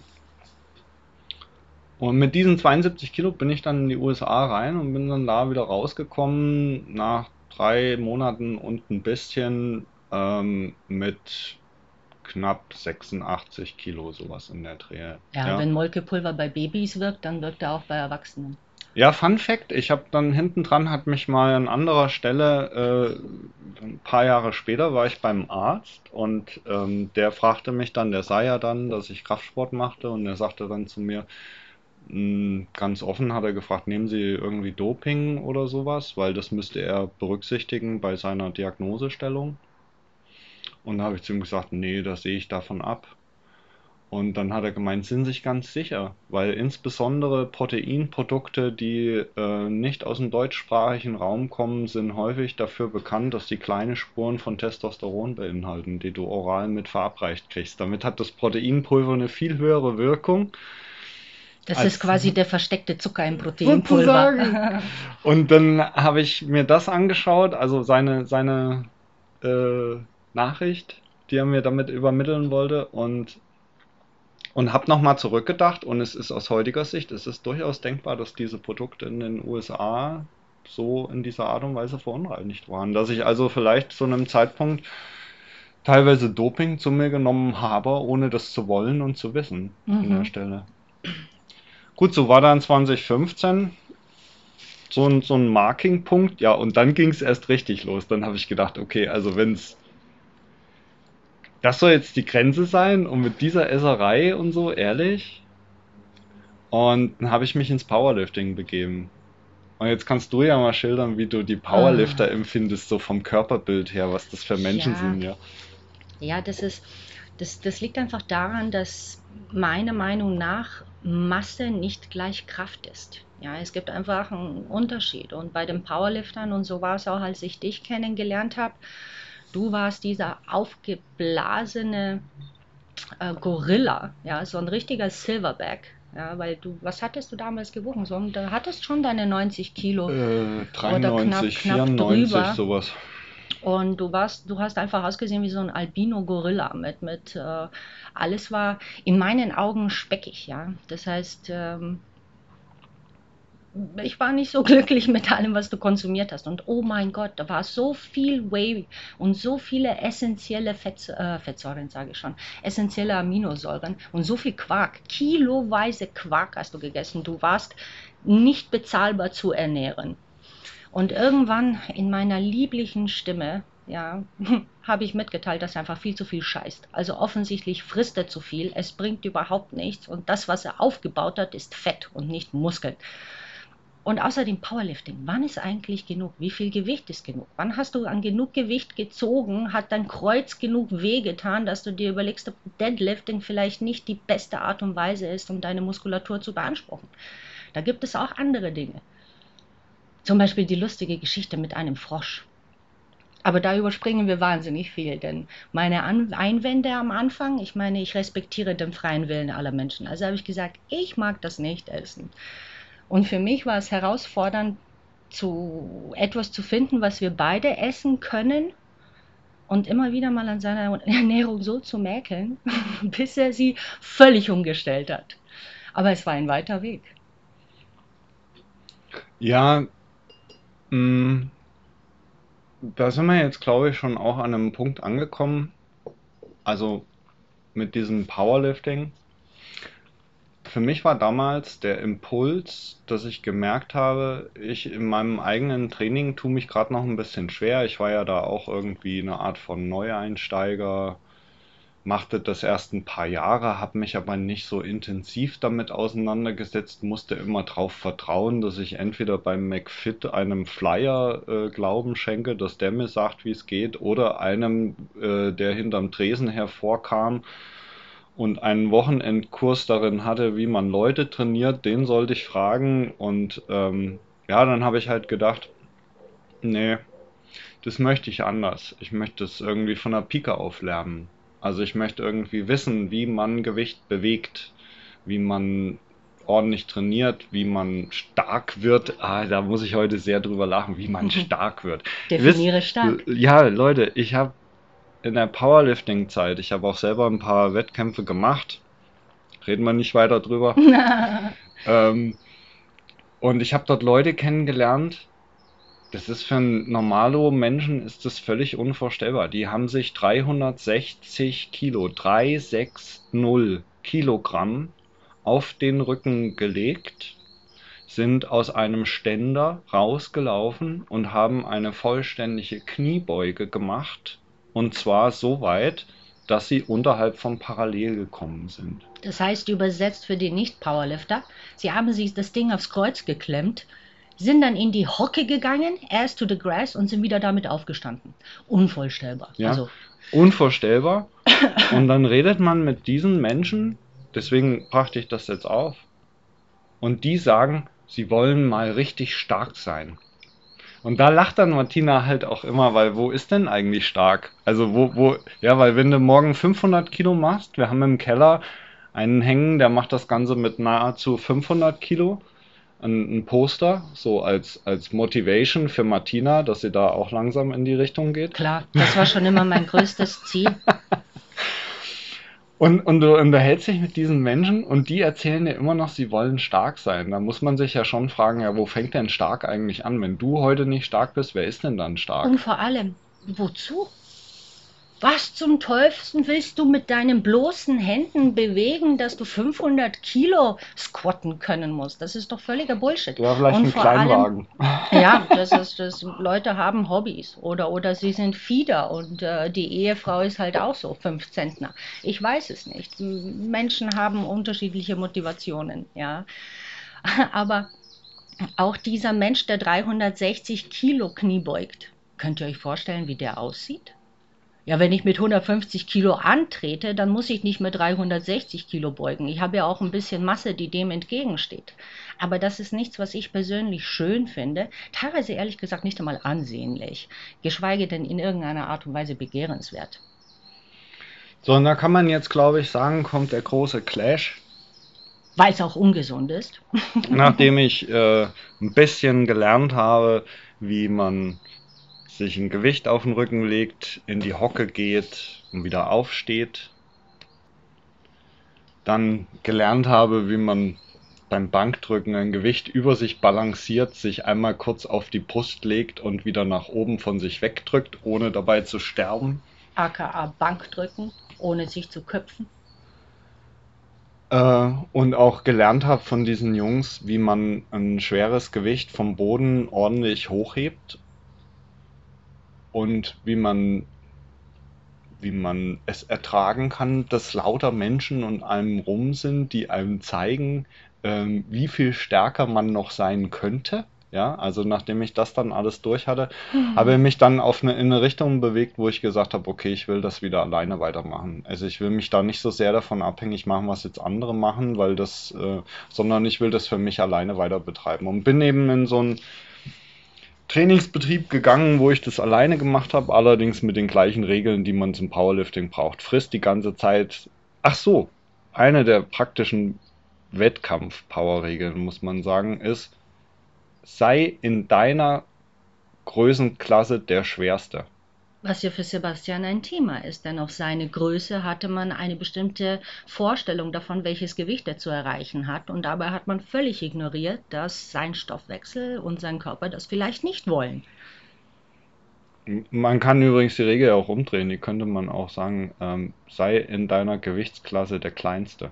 Und mit diesen zweiundsiebzig Kilo bin ich dann in die U S A rein und bin dann da wieder rausgekommen nach drei Monaten und ein bisschen ähm, mit knapp sechsundachtzig Kilo, sowas in der Dreh. Ja, Ja, wenn Molkepulver bei Babys wirkt, dann wirkt er auch bei Erwachsenen. Ja, Fun Fact, ich habe dann hinten dran, hat mich mal an anderer Stelle, äh, ein paar Jahre später war ich beim Arzt und ähm, der fragte mich dann, der sah ja dann, dass ich Kraftsport machte und er sagte dann zu mir, mh, ganz offen hat er gefragt, nehmen Sie irgendwie Doping oder sowas, weil das müsste er berücksichtigen bei seiner Diagnosestellung. Und da habe ich zu ihm gesagt, nee, das sehe ich davon ab. Und dann hat er gemeint, sind sich ganz sicher, weil insbesondere Proteinprodukte, die äh, nicht aus dem deutschsprachigen Raum kommen, sind häufig dafür bekannt, dass sie kleine Spuren von Testosteron beinhalten, die du oral mit verabreicht kriegst. Damit hat das Proteinpulver eine viel höhere Wirkung Das ist als quasi der versteckte Zucker im sozusagen. Proteinpulver. Und dann habe ich mir das angeschaut, also seine, seine äh, Nachricht, die er mir damit übermitteln wollte und Und habe nochmal zurückgedacht und es ist aus heutiger Sicht, es ist durchaus denkbar, dass diese Produkte in den U S A so in dieser Art und Weise verunreinigt waren. Dass ich also vielleicht zu einem Zeitpunkt teilweise Doping zu mir genommen habe, ohne das zu wollen und zu wissen an der Mhm. Stelle. Gut, so war dann zwanzig fünfzehn so ein, so ein Marking-Punkt, ja, und dann ging es erst richtig los. Dann habe ich gedacht, okay, also wenn es, das soll jetzt die Grenze sein und mit dieser Esserei und so, ehrlich? Und dann habe ich mich ins Powerlifting begeben. Und jetzt kannst du ja mal schildern, wie du die Powerlifter Ah, empfindest, so vom Körperbild her, was das für Menschen ja, sind, ja. ja, das ist, das, das liegt einfach daran, dass meiner Meinung nach Masse nicht gleich Kraft ist. Ja, es gibt einfach einen Unterschied. Und bei den Powerliftern, und so war es auch, als ich dich kennengelernt habe, du warst dieser aufgeblasene äh, Gorilla, ja, so ein richtiger Silverback. Ja, weil du, was hattest du damals gewogen? So, da hattest schon deine neunzig Kilo Äh, oder knapp, dreiundneunzig, knapp vierundneunzig, drüber. sowas. Und du warst, du hast einfach ausgesehen wie so ein Albino-Gorilla mit, mit äh, alles war in meinen Augen speckig, ja. Das heißt, ähm, ich war nicht so glücklich mit allem, was du konsumiert hast. Und oh mein Gott, da war so viel Whey und so viele essentielle Fett, äh, Fettsäuren, sage ich schon, essentielle Aminosäuren und so viel Quark. Kiloweise Quark hast du gegessen. Du warst nicht bezahlbar zu ernähren. Und irgendwann in meiner lieblichen Stimme, ja, habe ich mitgeteilt, dass er einfach viel zu viel scheißt. Also offensichtlich frisst er zu viel, es bringt überhaupt nichts und das, was er aufgebaut hat, ist Fett und nicht Muskeln. Und außerdem Powerlifting. Wann ist eigentlich genug? Wie viel Gewicht ist genug? Wann hast du an genug Gewicht gezogen? Hat dein Kreuz genug wehgetan, dass du dir überlegst, ob Deadlifting vielleicht nicht die beste Art und Weise ist, um deine Muskulatur zu beanspruchen? Da gibt es auch andere Dinge. Zum Beispiel die lustige Geschichte mit einem Frosch. Aber da überspringen wir wahnsinnig viel, denn meine An Einwände am Anfang, ich meine, ich respektiere den freien Willen aller Menschen. Also habe ich gesagt, ich mag das nicht essen. Und für mich war es herausfordernd, zu etwas zu finden, was wir beide essen können und immer wieder mal an seiner Ernährung so zu mäkeln, bis er sie völlig umgestellt hat. Aber es war ein weiter Weg. Ja, mh, da sind wir jetzt, glaube ich, schon auch an einem Punkt angekommen. Also mit diesem Powerlifting. Für mich war damals der Impuls, dass ich gemerkt habe, ich in meinem eigenen Training tue mich gerade noch ein bisschen schwer. Ich war ja da auch irgendwie eine Art von Neueinsteiger, machte das erst ein paar Jahre, habe mich aber nicht so intensiv damit auseinandergesetzt, musste immer darauf vertrauen, dass ich entweder beim McFit einem Flyer äh, Glauben schenke, dass der mir sagt, wie es geht, oder einem, äh, der hinterm Tresen hervorkam und einen Wochenendkurs darin hatte, wie man Leute trainiert, den sollte ich fragen. Und ähm, ja, dann habe ich halt gedacht, nee, das möchte ich anders. Ich möchte es irgendwie von der Pike auf lernen. Also ich möchte irgendwie wissen, wie man Gewicht bewegt, wie man ordentlich trainiert, wie man stark wird. Ah, da muss ich heute sehr drüber lachen, wie man stark wird. Ihr wisst, Definiere stark. ja, Leute, ich habe in der Powerlifting-Zeit, ich habe auch selber ein paar Wettkämpfe gemacht, reden wir nicht weiter drüber. Ähm, und ich habe dort Leute kennengelernt, das ist für einen normalo Menschen ist das völlig unvorstellbar. Die haben sich dreihundertsechzig Kilo, dreihundertsechzig Kilogramm auf den Rücken gelegt, sind aus einem Ständer rausgelaufen und haben eine vollständige Kniebeuge gemacht. Und zwar so weit, dass sie unterhalb vom Parallel gekommen sind. Das heißt, übersetzt für die Nicht-Powerlifter, sie haben sich das Ding aufs Kreuz geklemmt, sind dann in die Hocke gegangen, ass to the grass und sind wieder damit aufgestanden. Unvorstellbar. Ja, Also, unvorstellbar. Und dann redet man mit diesen Menschen, deswegen brachte ich das jetzt auf, und die sagen, sie wollen mal richtig stark sein. Und da lacht dann Martina halt auch immer, weil wo ist denn eigentlich stark? Also wo, wo, ja, weil wenn du morgen fünfhundert Kilo machst, wir haben im Keller einen hängen, der macht das Ganze mit nahezu fünfhundert Kilo, ein, ein Poster, so als, als Motivation für Martina, dass sie da auch langsam in die Richtung geht. klar, das war schon immer mein größtes Ziel. Und, und du unterhältst dich mit diesen Menschen und die erzählen dir immer noch, sie wollen stark sein. Da muss man sich ja schon fragen, ja, wo fängt denn stark eigentlich an? Wenn du heute nicht stark bist, wer ist denn dann stark? Und vor allem, wozu? Was zum Teufel willst du mit deinen bloßen Händen bewegen, dass du fünfhundert Kilo squatten können musst? Das ist doch völliger Bullshit. Ja, vielleicht Und ein vor allem, Kleinwagen. ja, das ist, das, Leute haben Hobbys oder, oder sie sind Fieder und äh, die Ehefrau ist halt auch so, fünf Zentner. Ich weiß es nicht. M- Menschen haben unterschiedliche Motivationen, ja. Aber auch dieser Mensch, der dreihundertsechzig Kilo Knie beugt, könnt ihr euch vorstellen, wie der aussieht? Ja, wenn ich mit hundertfünfzig Kilo antrete, dann muss ich nicht mehr dreihundertsechzig Kilo beugen. Ich habe ja auch ein bisschen Masse, die dem entgegensteht. Aber das ist nichts, was ich persönlich schön finde. Teilweise ehrlich gesagt nicht einmal ansehnlich. Geschweige denn in irgendeiner Art und Weise begehrenswert. So, und da kann man jetzt, glaube ich, sagen, kommt der große Clash. Weil es auch ungesund ist. Nachdem ich äh, ein bisschen gelernt habe, wie man sich ein Gewicht auf den Rücken legt, in die Hocke geht und wieder aufsteht. Dann gelernt habe, wie man beim Bankdrücken ein Gewicht über sich balanciert, sich einmal kurz auf die Brust legt und wieder nach oben von sich wegdrückt, ohne dabei zu sterben. aka Bankdrücken, ohne sich zu köpfen. Äh, und auch gelernt habe von diesen Jungs, wie man ein schweres Gewicht vom Boden ordentlich hochhebt und wie man, wie man es ertragen kann, dass lauter Menschen um einem rum sind, die einem zeigen, ähm, wie viel stärker man noch sein könnte. Ja, also nachdem ich das dann alles durch hatte, habe ich mich dann auf eine, in eine Richtung bewegt, wo ich gesagt habe, okay, ich will das wieder alleine weitermachen. Also ich will mich da nicht so sehr davon abhängig machen, was jetzt andere machen, weil das, äh, sondern ich will das für mich alleine weiter betreiben. Und bin eben in so einen Trainingsbetrieb gegangen, wo ich das alleine gemacht habe, allerdings mit den gleichen Regeln, die man zum Powerlifting braucht. Frisst die ganze Zeit. Ach so, eine der praktischen Wettkampf-Power-Regeln, muss man sagen, ist, sei in deiner Größenklasse der Schwerste. Was ja für Sebastian ein Thema ist, denn auf seine Größe hatte man eine bestimmte Vorstellung davon, welches Gewicht er zu erreichen hat. Und dabei hat man völlig ignoriert, dass sein Stoffwechsel und sein Körper das vielleicht nicht wollen. Man kann übrigens die Regel auch umdrehen, die könnte man auch sagen, ähm, sei in deiner Gewichtsklasse der Kleinste.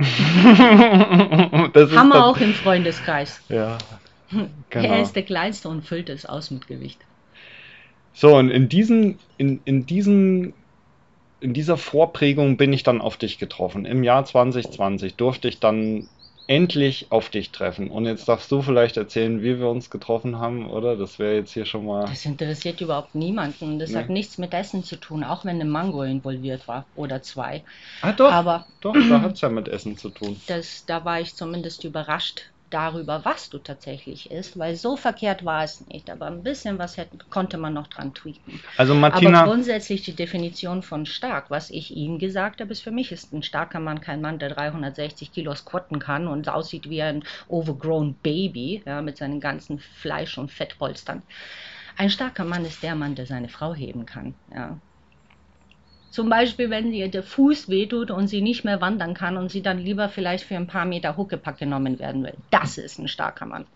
Das ist Haben wir dann, auch im Freundeskreis. ja, Er genau. ist der Kleinste und füllt es aus mit Gewicht. So, und in diesem, in, in diesem, in dieser Vorprägung bin ich dann auf dich getroffen. Im Jahr zwanzig zwanzig durfte ich dann endlich auf dich treffen. Und jetzt darfst du vielleicht erzählen, wie wir uns getroffen haben, oder? Das wäre jetzt hier schon mal. Das interessiert überhaupt niemanden. Das Nee. hat nichts mit Essen zu tun, auch wenn eine Mango involviert war oder zwei. Ah, doch, Aber doch, da hat es ja mit Essen zu tun. das, da war ich zumindest überrascht darüber, was du tatsächlich isst, weil so verkehrt war es nicht. Aber ein bisschen was hätte, konnte man noch dran tweaken. Also Aber Martina, grundsätzlich die Definition von stark, was ich ihm gesagt habe, ist für mich ist ein starker Mann kein Mann, der dreihundertsechzig Kilo squatten kann und aussieht wie ein overgrown Baby, ja, mit seinen ganzen Fleisch- und Fettpolstern. Ein starker Mann ist der Mann, der seine Frau heben kann. Ja. Zum Beispiel, wenn ihr der Fuß wehtut und sie nicht mehr wandern kann und sie dann lieber vielleicht für ein paar Meter Huckepack genommen werden will. Das ist ein starker Mann.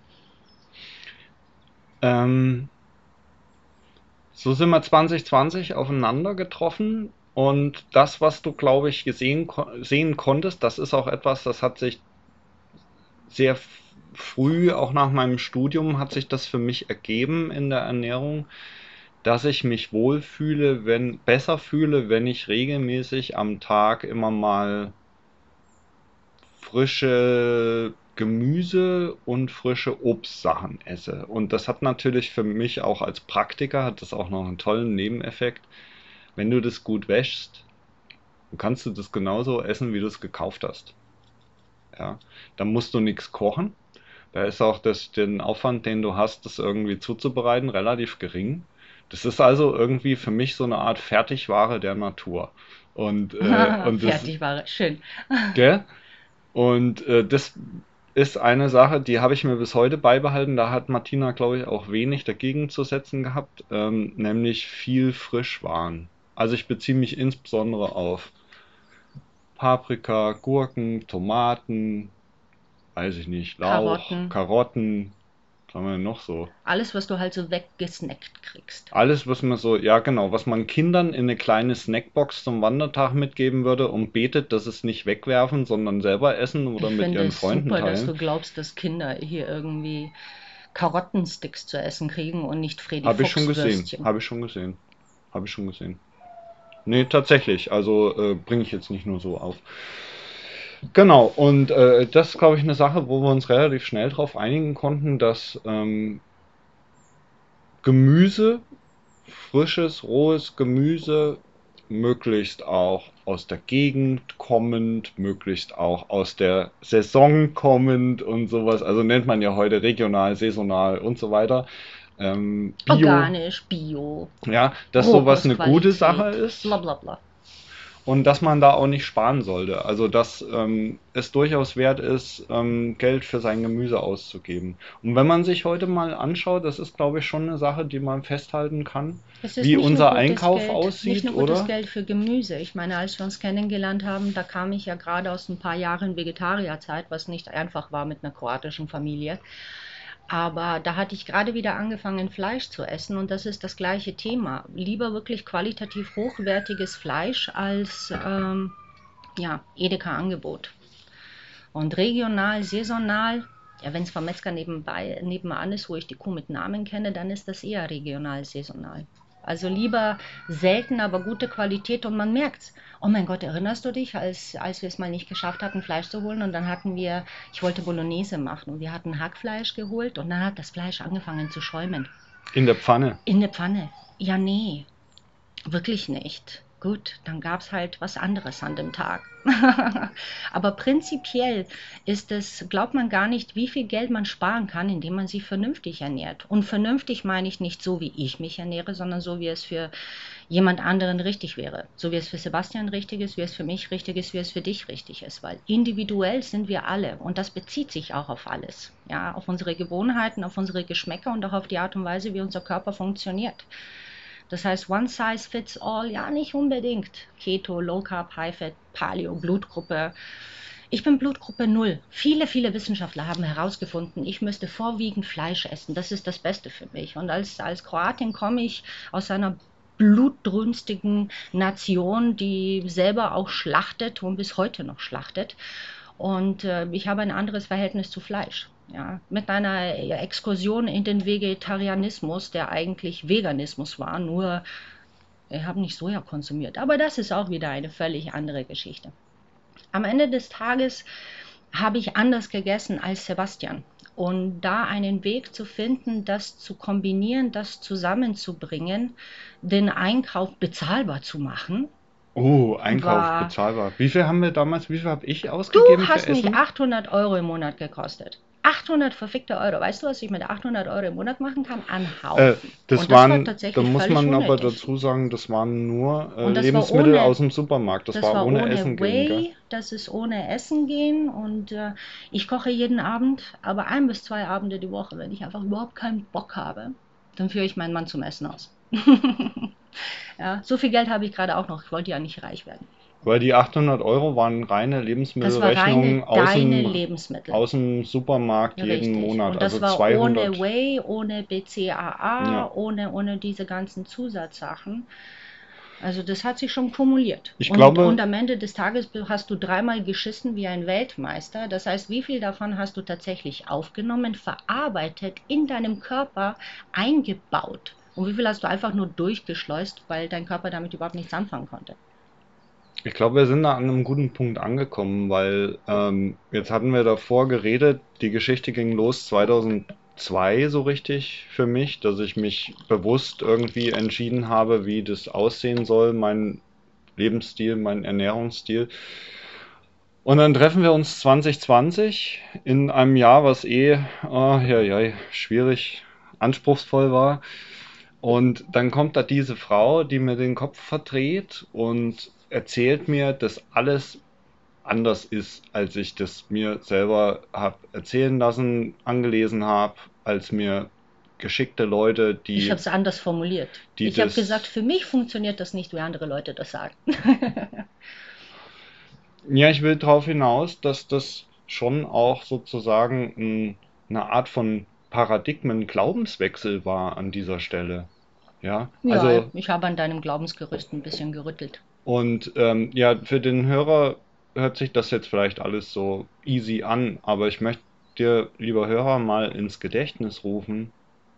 ähm, so sind wir zwanzig zwanzig aufeinander getroffen und das, was du, glaube ich, gesehen, ko- sehen konntest, das ist auch etwas, das hat sich sehr f- früh, auch nach meinem Studium, hat sich das für mich ergeben in der Ernährung, dass ich mich wohlfühle, wenn, besser fühle, wenn ich regelmäßig am Tag immer mal frische Gemüse und frische Obstsachen esse. Und das hat natürlich für mich auch als Praktiker, hat das auch noch einen tollen Nebeneffekt. Wenn du das gut wäschst, dann kannst du das genauso essen, wie du es gekauft hast. Ja, dann musst du nichts kochen. Da ist auch das, den Aufwand, den du hast, das irgendwie zuzubereiten, relativ gering. Das ist also irgendwie für mich so eine Art Fertigware der Natur. Und, äh, und das, Fertigware, schön. gell? Und äh, das ist eine Sache, die habe ich mir bis heute beibehalten. Da hat Martina, glaube ich, auch wenig dagegen zu setzen gehabt, ähm, nämlich viel Frischwaren. Also ich beziehe mich insbesondere auf Paprika, Gurken, Tomaten, weiß ich nicht, Lauch, Karotten, Karotten, was haben wir denn noch so? alles, was du halt so weggesnackt kriegst. Alles, was man so, ja genau, was man Kindern in eine kleine Snackbox zum Wandertag mitgeben würde und betet, dass es nicht wegwerfen, sondern selber essen oder Ich mit finde ihren es Freunden super, dass teilen. du glaubst, dass Kinder hier irgendwie Karottensticks zu essen kriegen und nicht Freddy Habe ich schon Fuchs gesehen, Würstchen. habe ich schon gesehen, habe ich schon gesehen. Nee, tatsächlich, also äh, bringe ich jetzt nicht nur so auf. Genau, und äh, das ist, glaube ich, eine Sache, wo wir uns relativ schnell darauf einigen konnten, dass ähm, Gemüse, frisches, rohes Gemüse, möglichst auch aus der Gegend kommend, möglichst auch aus der Saison kommend und sowas. Also nennt man ja heute regional, saisonal und so weiter. Ähm, Bio, Organisch, Bio, ja, dass sowas eine gute Sache Rohkostqualität, ist bla bla bla. und dass man da auch nicht sparen sollte. Also dass ähm, es durchaus wert ist, ähm, Geld für sein Gemüse auszugeben. Und wenn man sich heute mal anschaut, das ist, glaube ich, schon eine Sache, die man festhalten kann, Es ist wie nicht nur unser gutes Einkauf Geld, nicht aussieht, nur gutes oder? Geld für Gemüse. Ich meine, als wir uns kennengelernt haben, da kam ich ja gerade aus ein paar Jahren Vegetarierzeit, was nicht einfach war mit einer kroatischen Familie. Aber da hatte ich gerade wieder angefangen, Fleisch zu essen und das ist das gleiche Thema. Lieber wirklich qualitativ hochwertiges Fleisch als ähm, ja, Edeka-Angebot. Und regional, saisonal, ja, wenn es vom Metzger nebenbei, nebenan ist, wo ich die Kuh mit Namen kenne, dann ist das eher regional, saisonal. Also lieber selten, aber gute Qualität und man merkt's. Oh mein Gott, erinnerst du dich, als, als wir es mal nicht geschafft hatten, Fleisch zu holen und dann hatten wir, ich wollte Bolognese machen und wir hatten Hackfleisch geholt und dann hat das Fleisch angefangen zu schäumen. In der Pfanne. In der Pfanne. Ja, nee, wirklich nicht. Gut, dann gab es halt was anderes an dem Tag. Aber prinzipiell ist es, glaubt man gar nicht, wie viel Geld man sparen kann, indem man sich vernünftig ernährt. Und vernünftig meine ich nicht so, wie ich mich ernähre, sondern so, wie es für jemand anderen richtig wäre. So wie es für Sebastian richtig ist, wie es für mich richtig ist, wie es für dich richtig ist. Weil individuell sind wir alle und das bezieht sich auch auf alles. Ja, auf unsere Gewohnheiten, auf unsere Geschmäcker und auch auf die Art und Weise, wie unser Körper funktioniert. Das heißt, one size fits all, ja, nicht unbedingt. Keto, Low Carb, High Fat, Paleo, Blutgruppe. Ich bin Blutgruppe null. Viele, viele Wissenschaftler haben herausgefunden, ich müsste vorwiegend Fleisch essen. Das ist das Beste für mich. Und als, als Kroatin komme ich aus einer blutdrünstigen Nation, die selber auch schlachtet und bis heute noch schlachtet. Und äh, ich habe ein anderes Verhältnis zu Fleisch. Ja, mit einer Exkursion in den Vegetarianismus, der eigentlich Veganismus war, nur ich habe nicht Soja konsumiert. Aber das ist auch wieder eine völlig andere Geschichte. Am Ende des Tages habe ich anders gegessen als Sebastian. Und da einen Weg zu finden, das zu kombinieren, das zusammenzubringen, den Einkauf bezahlbar zu machen, Oh, Einkauf war, bezahlbar. Wie viel haben wir damals, wie viel habe ich du ausgegeben für hast mich Essen? achthundert Euro im Monat gekostet. achthundert verfickte Euro. Weißt du, was ich mit achthundert Euro im Monat machen kann? Ein Äh, Haufen. das Und das war waren, da tatsächlich muss völlig man aber unnötig. dazu sagen, das waren nur äh, Und das war Lebensmittel ohne, aus dem Supermarkt. Das das war war ohne Essen ohne gehen, gell? Whey, das ist ohne Essen gehen. Und äh, ich koche jeden Abend, aber ein bis zwei Abende die Woche. Wenn ich einfach überhaupt keinen Bock habe, dann führe ich meinen Mann zum Essen aus. Ja, so viel Geld habe ich gerade auch noch. Ich wollte ja nicht reich werden. Weil die achthundert Euro waren reine Das war reine Lebensmittelrechnungen aus deine dem, Lebensmittel. aus dem Supermarkt jeden Richtig. Monat, Und also das war ohne zweihundert. Whey, ohne B C A A, Ja. ohne, ohne diese ganzen Zusatzsachen. Also das hat sich schon kumuliert. Ich Und, glaube, und am Ende des Tages hast du dreimal geschissen wie ein Weltmeister. Das heißt, wie viel davon hast du tatsächlich aufgenommen, verarbeitet, in deinem Körper eingebaut? Und wie viel hast du einfach nur durchgeschleust, weil dein Körper damit überhaupt nichts anfangen konnte? ich glaube, wir sind da an einem guten Punkt angekommen, weil ähm, jetzt hatten wir davor geredet, die Geschichte ging los zweitausendzwei so richtig für mich, dass ich mich bewusst irgendwie entschieden habe, wie das aussehen soll, mein Lebensstil, mein Ernährungsstil. Und dann treffen wir uns zwanzig zwanzig in einem Jahr, was eh oh, ja, ja, schwierig, anspruchsvoll war. Und dann kommt da diese Frau, die mir den Kopf verdreht und erzählt mir, dass alles anders ist, als ich das mir selber habe erzählen lassen, angelesen habe, als mir geschickte Leute, Ich die, habe es anders formuliert. die Ich habe gesagt, das. für mich funktioniert das nicht, wie andere Leute das sagen. Ja, ich will darauf hinaus, dass das schon auch sozusagen ein, eine Art von Paradigmen-Glaubenswechsel war an dieser Stelle. Ja, Ja, also ich habe an deinem Glaubensgerüst ein bisschen gerüttelt. und ähm, ja, für den Hörer hört sich das jetzt vielleicht alles so easy an, aber ich möchte dir, lieber Hörer, mal ins Gedächtnis rufen,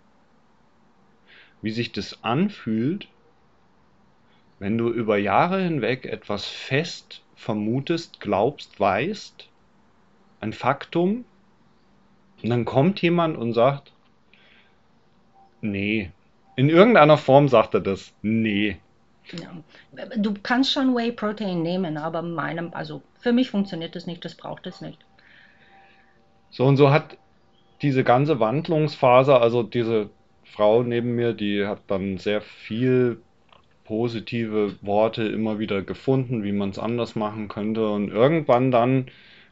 wie sich das anfühlt, wenn du über Jahre hinweg etwas fest vermutest, glaubst, weißt, ein Faktum, und dann kommt jemand und sagt, nee. In irgendeiner Form sagt er das, nee. Ja. Du kannst schon Whey Protein nehmen, aber meinem, also für mich funktioniert das nicht, das braucht es nicht. So und so hat diese ganze Wandlungsphase, also diese Frau neben mir, die hat dann sehr viel positive Worte immer wieder gefunden, wie man es anders machen könnte. Und irgendwann dann,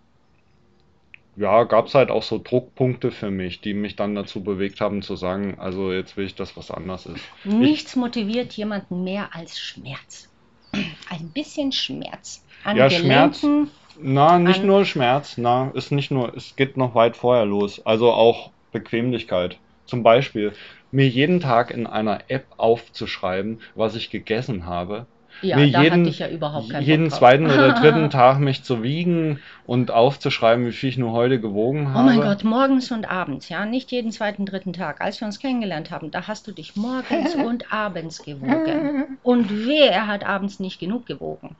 ja, gab es halt auch so Druckpunkte für mich, die mich dann dazu bewegt haben zu sagen, also jetzt will ich, dass was anders ist. Ich, Nichts motiviert jemanden mehr als Schmerz. Ein bisschen Schmerz. An ja, Schmerz, Gelenken, na, nicht an... nur Schmerz, na, ist nicht nur, es geht noch weit vorher los. Also auch Bequemlichkeit. Zum Beispiel, mir jeden Tag in einer App aufzuschreiben, was ich gegessen habe. Mir Ja, da hatte jeden, ich ja überhaupt keinen Bock jeden drauf. zweiten oder dritten Tag mich zu wiegen und aufzuschreiben, wie viel ich nur heute gewogen Oh mein habe. Gott, morgens und abends, ja, nicht jeden zweiten, dritten Tag. Als wir uns kennengelernt haben, da hast du dich morgens und abends gewogen. Und wer hat abends nicht genug gewogen?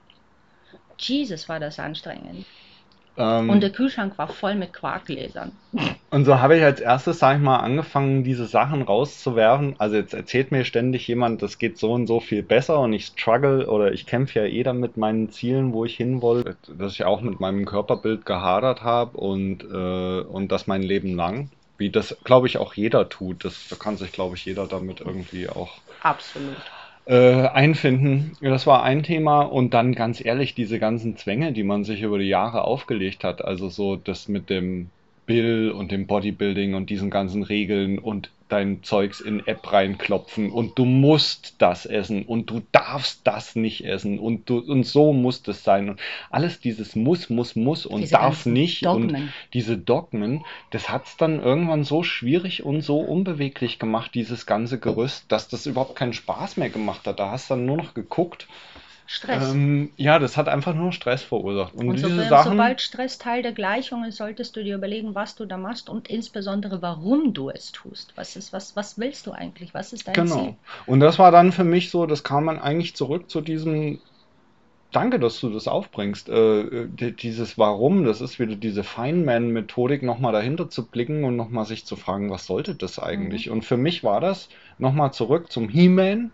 Jesus, war das anstrengend. Und Ähm, der Kühlschrank war voll mit Quarkgläsern. Und so habe ich als erstes, sage ich mal, angefangen, diese Sachen rauszuwerfen. Also jetzt erzählt mir ständig jemand, das geht so und so viel besser und ich struggle oder ich kämpfe ja eh dann mit meinen Zielen, wo ich hin wollte, dass ich auch mit meinem Körperbild gehadert habe und, äh, und das mein Leben lang. Wie das, glaube ich, auch jeder tut. Das, da kann sich, glaube ich, jeder damit irgendwie auch Absolut. äh, einfinden. Ja, das war ein Thema und dann ganz ehrlich, diese ganzen Zwänge, die man sich über die Jahre aufgelegt hat, also so das mit dem Bill und dem Bodybuilding und diesen ganzen Regeln und dein Zeugs in App reinklopfen und du musst das essen und du darfst das nicht essen und du und so muss es sein und alles dieses muss, muss, muss und Diese darf ganzen nicht und Dogmen. diese Dogmen, das hat es dann irgendwann so schwierig und so unbeweglich gemacht, dieses ganze Gerüst, dass das überhaupt keinen Spaß mehr gemacht hat. Da hast du dann nur noch geguckt. Stress. Ähm, ja, das hat einfach nur Stress verursacht. Und Und so, diese Sachen, sobald Stress Teil der Gleichung ist, solltest du dir überlegen, was du da machst und insbesondere, warum du es tust. Was ist, was, was willst du eigentlich? Was ist dein Ziel? genau. Und das war dann für mich so, das kam dann eigentlich zurück zu diesem, danke, dass du das aufbringst, äh, die, dieses Warum, das ist wieder diese Feynman-Methodik, nochmal dahinter zu blicken und nochmal sich zu fragen, was sollte das Mhm. eigentlich? Und für mich war das, nochmal zurück zum He-Man,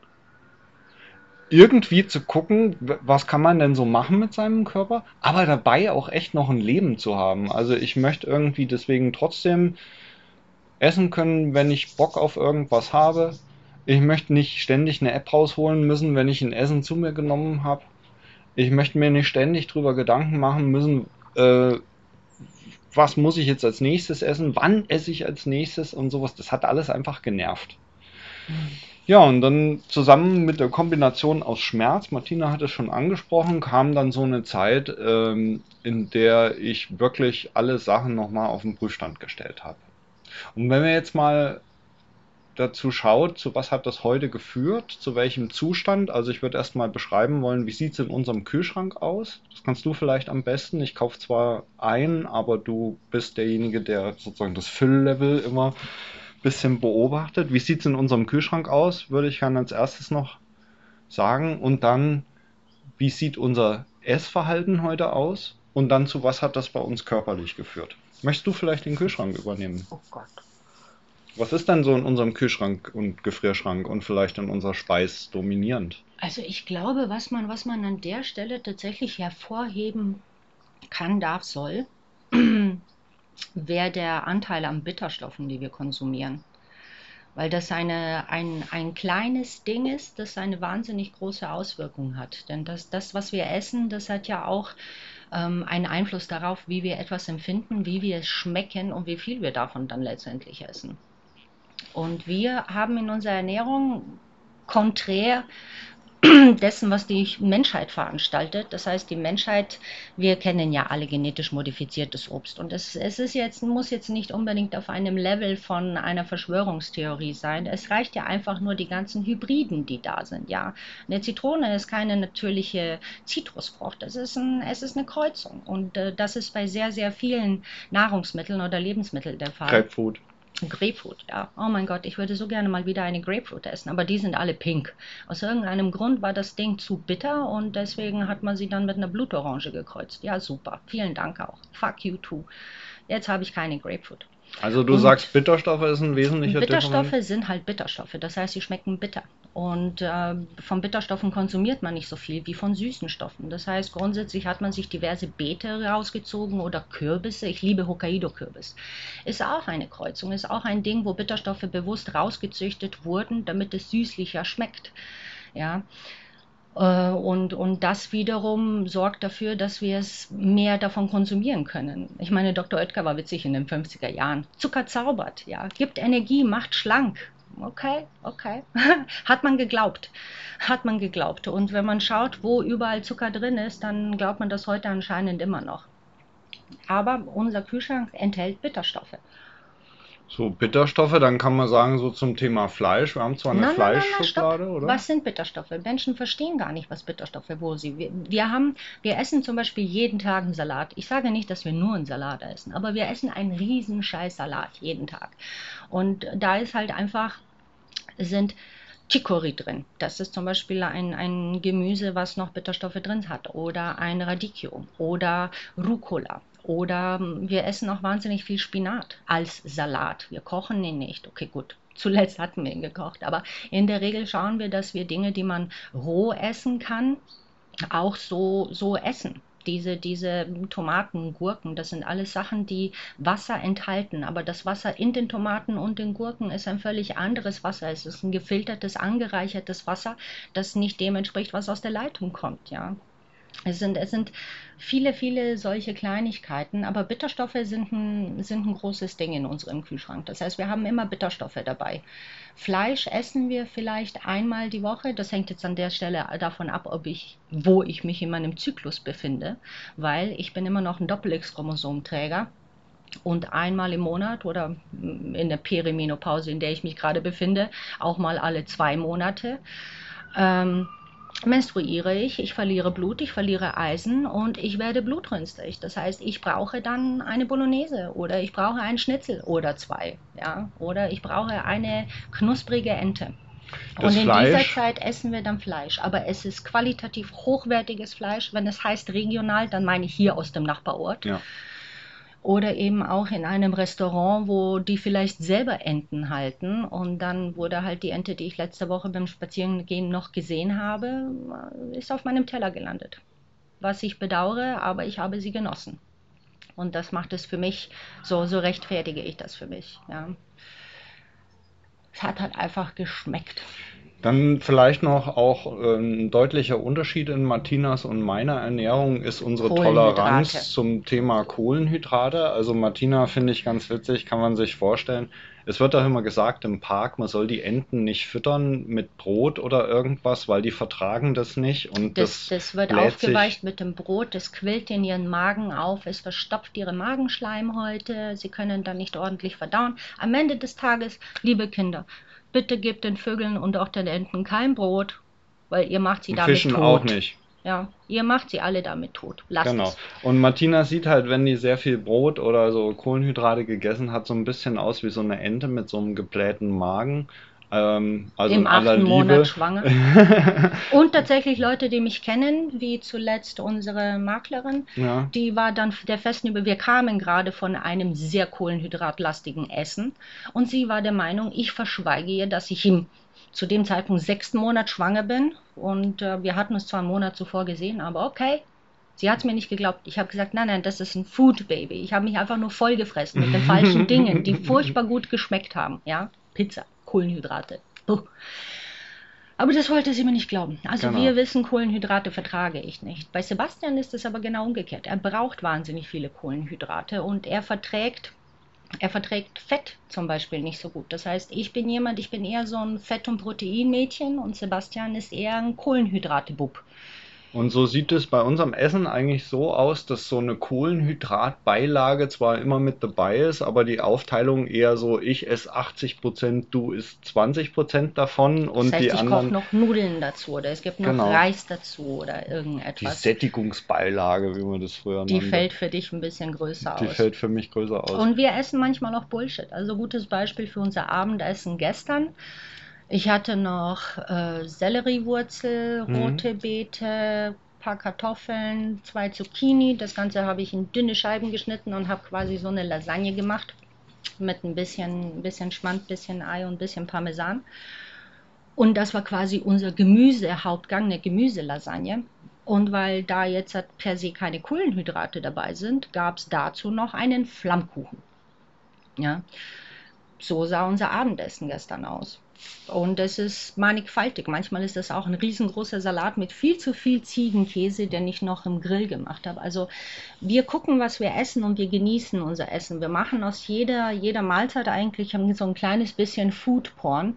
irgendwie zu gucken, was kann man denn so machen mit seinem Körper, aber dabei auch echt noch ein Leben zu haben. Also ich möchte irgendwie deswegen trotzdem essen können, wenn ich Bock auf irgendwas habe. Ich möchte nicht ständig eine App rausholen müssen, wenn ich ein Essen zu mir genommen habe. Ich möchte mir nicht ständig drüber Gedanken machen müssen, äh, was muss ich jetzt als nächstes essen, wann esse ich als nächstes und sowas. Das hat alles einfach genervt. Ja, und dann zusammen mit der Kombination aus Schmerz, Martina hat es schon angesprochen, kam dann so eine Zeit, ähm, in der ich wirklich alle Sachen nochmal auf den Prüfstand gestellt habe. Und wenn wir jetzt mal dazu schaut, zu was hat das heute geführt, zu welchem Zustand. Also ich würde erstmal beschreiben wollen, wie sieht es in unserem Kühlschrank aus. Das kannst du vielleicht am besten. Ich kaufe zwar ein, aber du bist derjenige, der sozusagen das Fülllevel immer ein bisschen beobachtet. Wie sieht es in unserem Kühlschrank aus, würde ich gerne als erstes noch sagen. Und dann, wie sieht unser Essverhalten heute aus? Und dann, zu was hat das bei uns körperlich geführt? Möchtest du vielleicht den Kühlschrank übernehmen? Oh Gott. Was ist denn so in unserem Kühlschrank und Gefrierschrank und vielleicht in unserer Speis dominierend? Also ich glaube, was man, was man an der Stelle tatsächlich hervorheben kann, darf, soll, wäre der Anteil an Bitterstoffen, die wir konsumieren. Weil das eine, ein, ein kleines Ding ist, das eine wahnsinnig große Auswirkung hat. Denn das, das was wir essen, das hat ja auch ähm, einen Einfluss darauf, wie wir etwas empfinden, wie wir es schmecken und wie viel wir davon dann letztendlich essen. Und wir haben in unserer Ernährung konträr dessen, was die Menschheit veranstaltet. Das heißt, die Menschheit, wir kennen ja alle genetisch modifiziertes Obst. Und es, es ist jetzt, muss jetzt nicht unbedingt auf einem Level von einer Verschwörungstheorie sein. Es reicht ja einfach nur die ganzen Hybriden, die da sind. Ja, eine Zitrone ist keine natürliche Zitrusfrucht. Es ist, ein, es ist eine Kreuzung. Und äh, das ist bei sehr, sehr vielen Nahrungsmitteln oder Lebensmitteln der Fall. Grapefruit. Grapefruit, ja. Oh mein Gott, ich würde so gerne mal wieder eine Grapefruit essen, aber die sind alle pink. Aus irgendeinem Grund war das Ding zu bitter und deswegen hat man sie dann mit einer Blutorange gekreuzt. Ja, super. Vielen Dank auch. Fuck you too. Jetzt habe ich keine Grapefruit. Also du Und sagst, Bitterstoffe ist ein wesentlicher Bitterstoffe Differenz? sind halt Bitterstoffe, das heißt, sie schmecken bitter. Und äh, von Bitterstoffen konsumiert man nicht so viel wie von süßen Stoffen. Das heißt, grundsätzlich hat man sich diverse Beete rausgezogen oder Kürbisse. Ich liebe Hokkaido-Kürbis. Ist auch eine Kreuzung, ist auch ein Ding, wo Bitterstoffe bewusst rausgezüchtet wurden, damit es süßlicher schmeckt. Ja. Und, und das wiederum sorgt dafür, dass wir es mehr davon konsumieren können. Ich meine, Doktor Oetker war witzig in den fünfziger Jahren. Zucker zaubert, ja, gibt Energie, macht schlank. Okay, okay. Hat man geglaubt. Hat man geglaubt. Und wenn man schaut, wo überall Zucker drin ist, dann glaubt man das heute anscheinend immer noch. Aber unser Kühlschrank enthält Bitterstoffe. So, Bitterstoffe, dann kann man sagen, so zum Thema Fleisch. Wir haben zwar eine Nein, nein, nein, nein, Fleischschublade, stopp. oder? Was sind Bitterstoffe? Menschen verstehen gar nicht, was Bitterstoffe, wo sie. Wir, wir haben, wir essen zum Beispiel jeden Tag einen Salat. Ich sage nicht, dass wir nur einen Salat essen, aber wir essen einen riesen Scheiß Salat jeden Tag. Und da ist halt einfach, sind Chicorée drin. Das ist zum Beispiel ein, ein Gemüse, was noch Bitterstoffe drin hat. Oder ein Radicchio oder Rucola. Oder wir essen auch wahnsinnig viel Spinat als Salat. Wir kochen ihn nicht. Okay, gut. Zuletzt hatten wir ihn gekocht. Aber in der Regel schauen wir, dass wir Dinge, die man roh essen kann, auch so, so essen. Diese, diese Tomaten, Gurken, das sind alles Sachen, die Wasser enthalten. Aber das Wasser in den Tomaten und den Gurken ist ein völlig anderes Wasser. Es ist ein gefiltertes, angereichertes Wasser, das nicht dem entspricht, was aus der Leitung kommt. Ja. Es sind, es sind viele, viele solche Kleinigkeiten, aber Bitterstoffe sind ein, sind ein großes Ding in unserem Kühlschrank. Das heißt, wir haben immer Bitterstoffe dabei. Fleisch essen wir vielleicht einmal die Woche. Das hängt jetzt an der Stelle davon ab, ob ich, wo ich mich in meinem Zyklus befinde, weil ich bin immer noch ein Doppel-X-Chromosomträger. Und einmal im Monat oder in der Perimenopause, in der ich mich gerade befinde, auch mal alle zwei Monate, ähm, menstruiere ich, ich verliere Blut, ich verliere Eisen und ich werde blutrünstig. Das heißt, ich brauche dann eine Bolognese oder ich brauche einen Schnitzel oder zwei, ja, oder ich brauche eine knusprige Ente. Das Und in Fleisch, dieser Zeit essen wir dann Fleisch, aber es ist qualitativ hochwertiges Fleisch. Wenn es heißt regional, dann meine ich hier aus dem Nachbarort. ja. Oder eben auch in einem Restaurant, wo die vielleicht selber Enten halten. Und dann wurde halt die Ente, die ich letzte Woche beim Spazierengehen noch gesehen habe, ist auf meinem Teller gelandet. Was ich bedauere, aber ich habe sie genossen. Und das macht es für mich, so, so rechtfertige ich das für mich. Ja. Es hat halt einfach geschmeckt. Dann vielleicht noch auch äh, ein deutlicher Unterschied in Martinas und meiner Ernährung ist unsere Kohlenhydrate. Toleranz zum Thema Kohlenhydrate. Also Martina finde ich ganz witzig, kann man sich vorstellen. Es wird auch immer gesagt im Park, man soll die Enten nicht füttern mit Brot oder irgendwas, weil die vertragen das nicht und Das, das das wird bläht aufgeweicht sich. mit dem Brot, das quillt in ihren Magen auf, es verstopft ihre Magenschleimhäute, sie können dann nicht ordentlich verdauen. Am Ende des Tages, liebe Kinder, bitte gebt den Vögeln und auch den Enten kein Brot, weil ihr macht sie Und damit Fischen tot. auch nicht. Ja, ihr macht sie alle damit tot. Lasst Genau. es. Und Martina sieht halt, wenn die sehr viel Brot oder so Kohlenhydrate gegessen hat, so ein bisschen aus wie so eine Ente mit so einem geblähten Magen. Ähm, also Im in aller achten Liebe. Monat schwanger. Und tatsächlich Leute, die mich kennen, wie zuletzt unsere Maklerin, Ja. die war dann der festen Über, wir kamen gerade von einem sehr kohlenhydratlastigen Essen und sie war der Meinung, ich verschweige ihr, dass ich im zu dem Zeitpunkt sechsten Monat schwanger bin und äh, wir hatten uns zwar einen Monat zuvor gesehen, aber okay. Sie hat es mir nicht geglaubt. Ich habe gesagt, nein, nein, das ist ein Food Baby. Ich habe mich einfach nur vollgefressen mit den falschen Dingen, die furchtbar gut geschmeckt haben. Ja, Pizza, Kohlenhydrate. Puh. Aber das wollte sie mir nicht glauben. Also Genau. wir wissen, Kohlenhydrate vertrage ich nicht. Bei Sebastian ist es aber genau umgekehrt. Er braucht wahnsinnig viele Kohlenhydrate und er verträgt, er verträgt Fett zum Beispiel nicht so gut. Das heißt, ich bin jemand, ich bin eher so ein Fett- und Proteinmädchen und Sebastian ist eher ein Kohlenhydrate-Bub. Und so sieht es bei unserem Essen eigentlich so aus, dass so eine Kohlenhydratbeilage zwar immer mit dabei ist, aber die Aufteilung eher so, ich esse achtzig Prozent, du isst zwanzig Prozent davon Das und heißt, die ich koche anderen, noch Nudeln dazu oder es gibt noch genau, Reis dazu oder die irgendetwas. Sättigungsbeilage, wie man das früher Die nannte, fällt für dich ein bisschen größer die aus. fällt für mich größer aus. Und wir essen manchmal auch Bullshit. Also gutes Beispiel für unser Abendessen gestern. Ich hatte noch äh, Selleriewurzel, Mhm. rote Beete, paar Kartoffeln, zwei Zucchini. Das Ganze habe ich in dünne Scheiben geschnitten und habe quasi so eine Lasagne gemacht mit ein bisschen, ein bisschen Schmand, ein bisschen Ei und ein bisschen Parmesan. Und das war quasi unser Gemüsehauptgang, eine Gemüselasagne. Und weil da jetzt halt per se keine Kohlenhydrate dabei sind, gab es dazu noch einen Flammkuchen. Ja, so sah unser Abendessen gestern aus. Und es ist mannigfaltig. Manchmal ist das auch ein riesengroßer Salat mit viel zu viel Ziegenkäse, den ich noch im Grill gemacht habe. Also wir gucken, was wir essen und wir genießen unser Essen. Wir machen aus jeder, jeder Mahlzeit eigentlich so ein kleines bisschen Food Porn.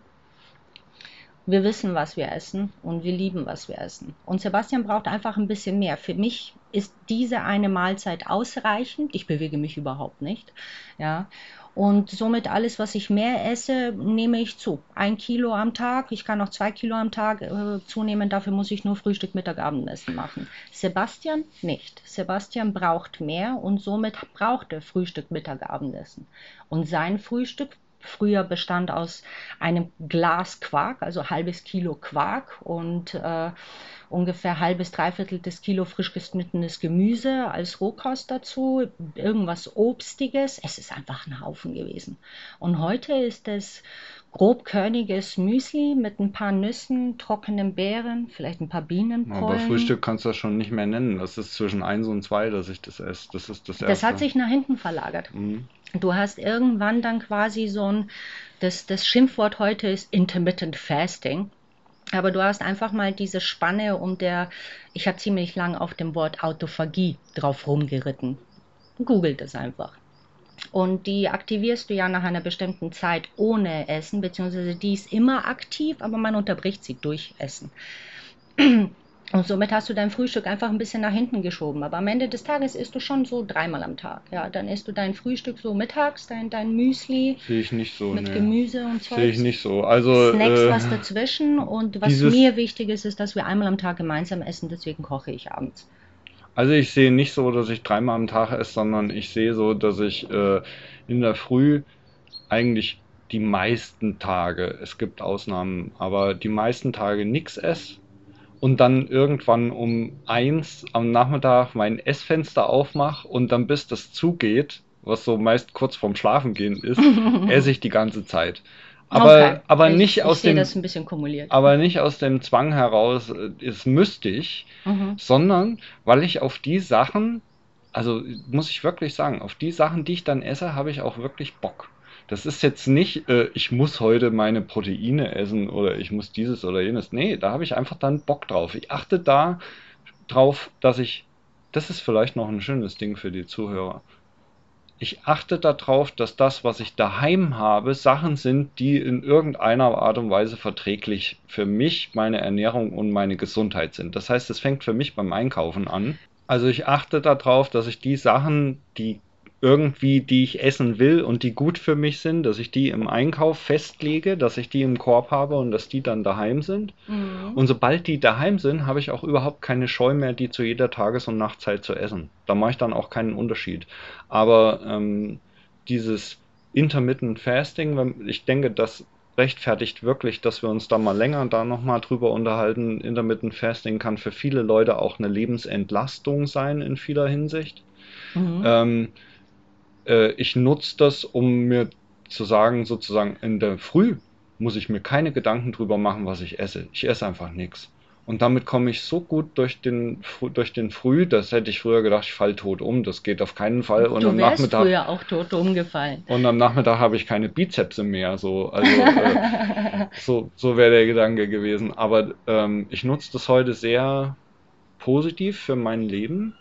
Wir wissen, was wir essen und wir lieben, was wir essen. Und Sebastian braucht einfach ein bisschen mehr. Für mich ist diese eine Mahlzeit ausreichend. Ich bewege mich überhaupt nicht. Ja. Und somit alles, was ich mehr esse, nehme ich zu. Ein Kilo am Tag, ich kann auch zwei Kilo am Tag äh, zunehmen, dafür muss ich nur Frühstück, Mittag, Abendessen machen. Sebastian nicht. Sebastian braucht mehr und somit braucht er Frühstück, Mittag, Abendessen. Und sein Frühstück früher bestand aus einem Glas Quark, also halbes Kilo Quark und äh, ungefähr halbes, dreiviertel des Kilo frisch geschnittenes Gemüse als Rohkost dazu, irgendwas Obstiges. Es ist einfach ein Haufen gewesen. Und heute ist es grobkörniges Müsli mit ein paar Nüssen, trockenen Beeren, vielleicht ein paar Aber Bienenpollen. Frühstück kannst du das schon nicht mehr nennen. Das ist zwischen eins und zwei, dass ich das esse. Das ist das Das hat Erste. sich nach hinten verlagert. Mhm. Du hast irgendwann dann quasi so ein, das, das Schimpfwort heute ist Intermittent Fasting. Aber du hast einfach mal diese Spanne um der, ich habe ziemlich lang auf dem Wort Autophagie drauf rumgeritten. Googelt es einfach. Und die aktivierst du ja nach einer bestimmten Zeit ohne Essen, beziehungsweise die ist immer aktiv, aber man unterbricht sie durch Essen. Und somit hast du dein Frühstück einfach ein bisschen nach hinten geschoben. Aber am Ende des Tages isst du schon so dreimal am Tag. Ja, dann isst du dein Frühstück so mittags, dein, dein Müsli Sehe ich nicht so, mit ne. Gemüse und Sehe ich Zeugs. nicht so. Also, Snacks, äh, was dazwischen. Und was dieses, mir wichtig ist, ist, dass wir einmal am Tag gemeinsam essen. Deswegen koche ich abends. also ich sehe nicht so, dass ich dreimal am Tag esse, sondern ich sehe so, dass ich äh, in der Früh eigentlich die meisten Tage, es gibt Ausnahmen, aber die meisten Tage nichts esse und dann irgendwann um eins am Nachmittag mein Essfenster aufmache und dann bis das zugeht, was so meist kurz vorm Schlafengehen ist, esse ich die ganze Zeit. Aber, Okay, aber ich, nicht ich aus sehe dem, das ein bisschen kumuliert. aber nicht aus dem Zwang heraus, äh, es müsste ich, Mhm. sondern weil ich auf die Sachen, also muss ich wirklich sagen, auf die Sachen, die ich dann esse, habe ich auch wirklich Bock. Das ist jetzt nicht, äh, ich muss heute meine Proteine essen oder ich muss dieses oder jenes. Nee, da habe ich einfach dann Bock drauf. Ich achte da drauf, dass ich, das ist vielleicht noch ein schönes Ding für die Zuhörer. Ich achte darauf, dass das, was ich daheim habe, Sachen sind, die in irgendeiner Art und Weise verträglich für mich, meine Ernährung und meine Gesundheit sind. Das heißt, es fängt für mich beim Einkaufen an. Also ich achte darauf, dass ich die Sachen, die irgendwie, die ich essen will und die gut für mich sind, dass ich die im Einkauf festlege, dass ich die im Korb habe und dass die dann daheim sind. Mhm. Und sobald die daheim sind, habe ich auch überhaupt keine Scheu mehr, die zu jeder Tages- und Nachtzeit zu essen. Da mache ich dann auch keinen Unterschied. Aber ähm, dieses Intermittent Fasting, wenn- ich denke, das rechtfertigt wirklich, dass wir uns da mal länger da nochmal drüber unterhalten. Intermittent Fasting kann für viele Leute auch eine Lebensentlastung sein in vieler Hinsicht. Mhm. Ähm, äh, ich nutze das, um mir zu sagen, sozusagen in der Früh muss ich mir keine Gedanken drüber machen, was ich esse. Ich esse einfach nichts. Und damit komme ich so gut durch den, Früh- durch den Früh, das hätte ich früher gedacht, ich falle tot um. Das geht auf keinen Fall. Und Du am wärst Nachmittag, früher auch tot umgefallen. und am Nachmittag habe ich keine Bizepse mehr. So, also äh, so, so wäre der Gedanke gewesen. Aber ähm, ich nutze das heute sehr positiv für mein Leben.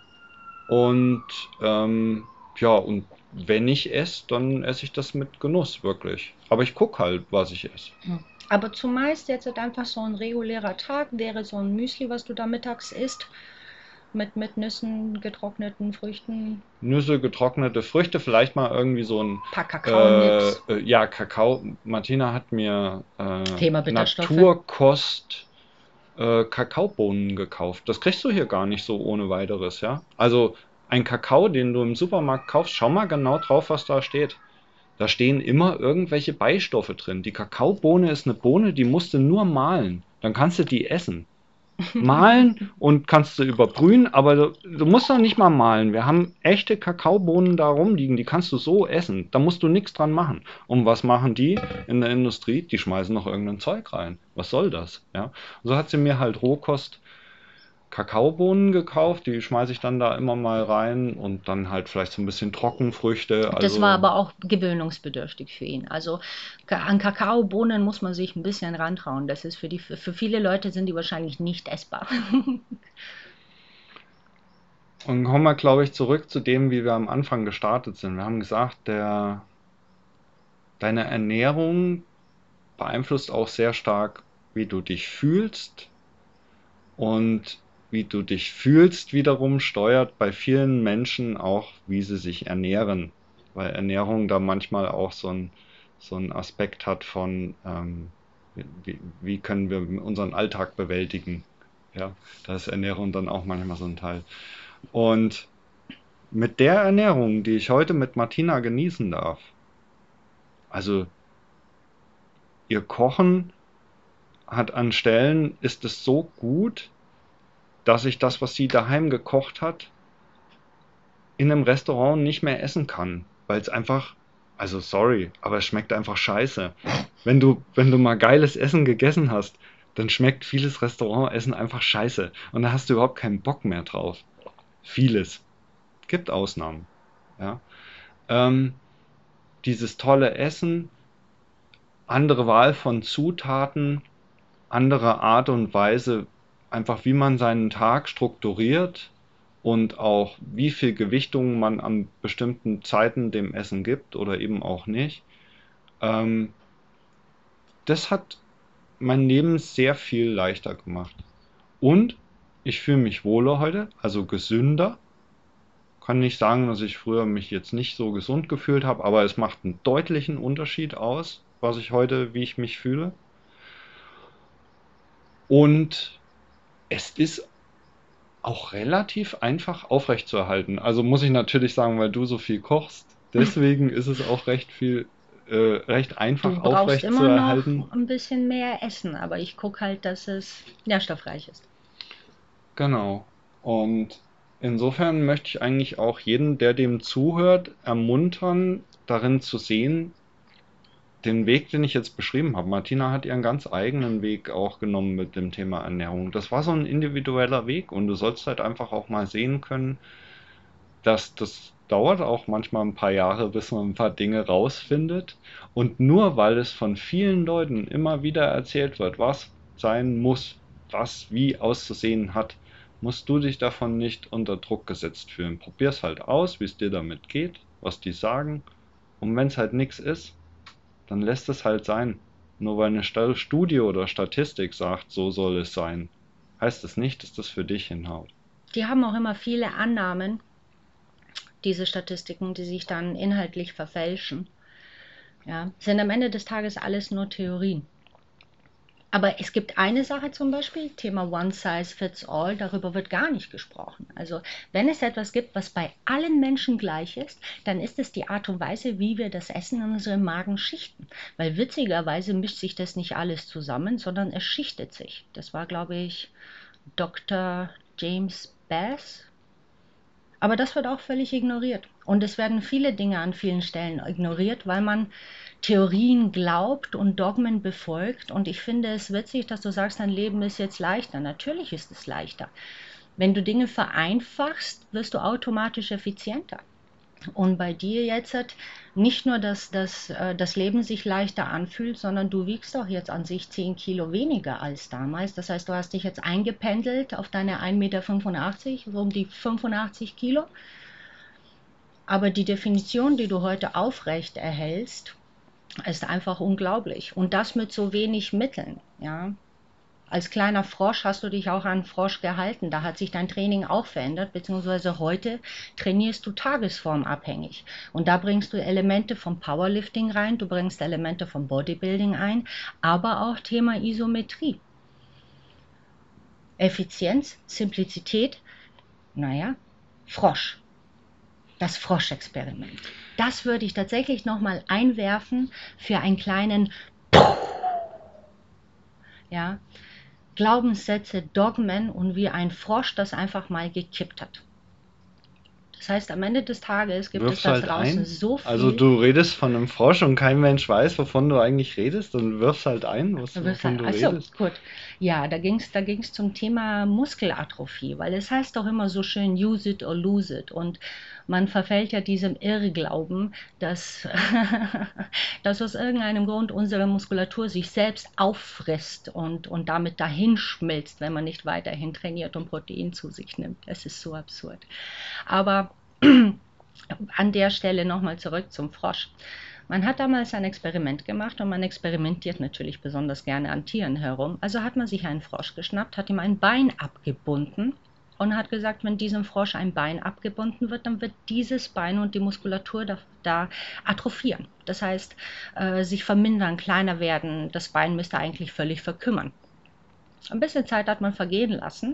Und ähm, ja, und wenn ich esse, dann esse ich das mit Genuss, wirklich. Aber ich gucke halt, was ich esse. Aber zumeist jetzt halt einfach so ein regulärer Tag wäre so ein Müsli, was du da mittags isst, mit, mit Nüssen, getrockneten Früchten, Nüsse, getrocknete Früchte, vielleicht mal irgendwie so ein paar äh, Kakaonips, äh, ja, Kakao. Martina hat mir äh, Thema Bitterstoffe. Naturkost äh, Kakaobohnen gekauft. Das kriegst du hier gar nicht so ohne weiteres, ja. Also ein Kakao, den du im Supermarkt kaufst, schau mal genau drauf, was da steht. Da stehen immer irgendwelche Beistoffe drin. Die Kakaobohne ist eine Bohne, die musst du nur mahlen. Dann kannst du die essen. Mahlen und kannst du überbrühen, aber du, du musst doch nicht mal mahlen. Wir haben echte Kakaobohnen da rumliegen, die kannst du so essen. Da musst du nichts dran machen. Und was machen die in der Industrie? Die schmeißen noch irgendein Zeug rein. Was soll das? Ja? So hat sie mir halt Rohkost Kakaobohnen gekauft, die schmeiße ich dann da immer mal rein und dann halt vielleicht so ein bisschen Trockenfrüchte, Das war also aber auch gewöhnungsbedürftig für ihn. Also ka- an Kakaobohnen muss man sich ein bisschen rantrauen. Das ist für die, für viele Leute sind die wahrscheinlich nicht essbar. und kommen wir, glaube ich, zurück zu dem, wie wir am Anfang gestartet sind. Wir haben gesagt, der, deine Ernährung beeinflusst auch sehr stark, wie du dich fühlst und wie du dich fühlst wiederum steuert bei vielen Menschen auch, wie sie sich ernähren, weil Ernährung da manchmal auch so ein, so ein Aspekt hat von, ähm, wie, wie können wir unseren Alltag bewältigen. Ja, da ist Ernährung dann auch manchmal so ein Teil. Und mit der Ernährung, die ich heute mit Martina genießen darf, also ihr Kochen hat an Stellen, ist es so gut, dass ich das, was sie daheim gekocht hat, in einem Restaurant nicht mehr essen kann, weil es einfach, also sorry, aber es schmeckt einfach scheiße. Wenn du, wenn du mal geiles Essen gegessen hast, dann schmeckt vieles Restaurantessen einfach scheiße und da hast du überhaupt keinen Bock mehr drauf. Vieles. Gibt Ausnahmen. Ja. Ähm, dieses tolle Essen, andere Wahl von Zutaten, andere Art und Weise, einfach wie man seinen Tag strukturiert und auch wie viel Gewichtung man an bestimmten Zeiten dem Essen gibt oder eben auch nicht. Ähm, das hat mein Leben sehr viel leichter gemacht. Und ich fühle mich wohler heute, also gesünder. Kann nicht sagen, dass ich früher mich jetzt nicht so gesund gefühlt habe, aber es macht einen deutlichen Unterschied aus, was ich heute, wie ich mich fühle. Und es ist auch relativ einfach aufrechtzuerhalten. Also muss ich natürlich sagen, weil du so viel kochst, deswegen ist es auch recht viel, äh, recht einfach Du brauchst immer aufrechtzuerhalten. noch ein bisschen mehr Essen, aber ich gucke halt, dass es nährstoffreich ist. Genau. Und insofern möchte ich eigentlich auch jeden, der dem zuhört, ermuntern, darin zu sehen, den Weg, den ich jetzt beschrieben habe. Martina hat ihren ganz eigenen Weg auch genommen mit dem Thema Ernährung. Das war so ein individueller Weg und du sollst halt einfach auch mal sehen können, dass das dauert auch manchmal ein paar Jahre, bis man ein paar Dinge rausfindet. Und nur weil es von vielen Leuten immer wieder erzählt wird, was sein muss, was wie auszusehen hat, musst du dich davon nicht unter Druck gesetzt fühlen. Probier's halt aus, wie es dir damit geht, was die sagen. Und wenn es halt nichts ist, dann lässt es halt sein. Nur weil eine Sta- Studie oder Statistik sagt, so soll es sein, heißt es nicht, dass das für dich hinhaut. Die haben auch immer viele Annahmen, diese Statistiken, die sich dann inhaltlich verfälschen, ja, sind am Ende des Tages alles nur Theorien. Aber es gibt eine Sache zum Beispiel, Thema One Size Fits All, darüber wird gar nicht gesprochen. Also wenn es etwas gibt, was bei allen Menschen gleich ist, dann ist es die Art und Weise, wie wir das Essen in unserem Magen schichten. Weil witzigerweise mischt sich das nicht alles zusammen, sondern es schichtet sich. Das war, glaube ich, Doktor James Bass. Aber das wird auch völlig ignoriert. Und es werden viele Dinge an vielen Stellen ignoriert, weil man Theorien glaubt und Dogmen befolgt. Und ich finde es witzig, dass du sagst, dein Leben ist jetzt leichter. Natürlich ist es leichter. Wenn du Dinge vereinfachst, wirst du automatisch effizienter. Und bei dir jetzt hat nicht nur, dass, dass äh, das Leben sich leichter anfühlt, sondern du wiegst auch jetzt an sich zehn Kilo weniger als damals. Das heißt, du hast dich jetzt eingependelt auf deine ein Meter fünfundachtzig, so um die fünfundachtzig Kilo. Aber die Definition, die du heute aufrecht erhältst, ist einfach unglaublich. Und das mit so wenig Mitteln, ja. Als kleiner Frosch hast du dich auch an Frosch gehalten. Da hat sich dein Training auch verändert, beziehungsweise heute trainierst du tagesformabhängig. Und da bringst du Elemente vom Powerlifting rein, du bringst Elemente vom Bodybuilding ein, aber auch Thema Isometrie. Effizienz, Simplizität, naja, Frosch. Das Froschexperiment. Das würde ich tatsächlich nochmal einwerfen für einen kleinen ja, Glaubenssätze, Dogmen und wie ein Frosch das einfach mal gekippt hat. Das heißt, am Ende des Tages gibt Wirfst es da halt draußen ein. so viel. Also du redest von einem Frosch und kein Mensch weiß, wovon du eigentlich redest und wirfst halt ein, was, Du wirst wovon halt, du achso, redest. gut. Ja, da ging es da ging's zum Thema Muskelatrophie, weil es heißt doch immer so schön, use it or lose it. Und man verfällt ja diesem Irrglauben, dass, dass aus irgendeinem Grund unsere Muskulatur sich selbst auffrisst und, und damit dahinschmilzt, wenn man nicht weiterhin trainiert und Protein zu sich nimmt. Es ist so absurd. Aber an der Stelle nochmal zurück zum Frosch. Man hat damals ein Experiment gemacht und man experimentiert natürlich besonders gerne an Tieren herum. Also hat man sich einen Frosch geschnappt, hat ihm ein Bein abgebunden und hat gesagt, wenn diesem Frosch ein Bein abgebunden wird, dann wird dieses Bein und die Muskulatur da, da atrophieren. Das heißt, äh, sich vermindern, kleiner werden, das Bein müsste eigentlich völlig verkümmern. Ein bisschen Zeit hat man vergehen lassen.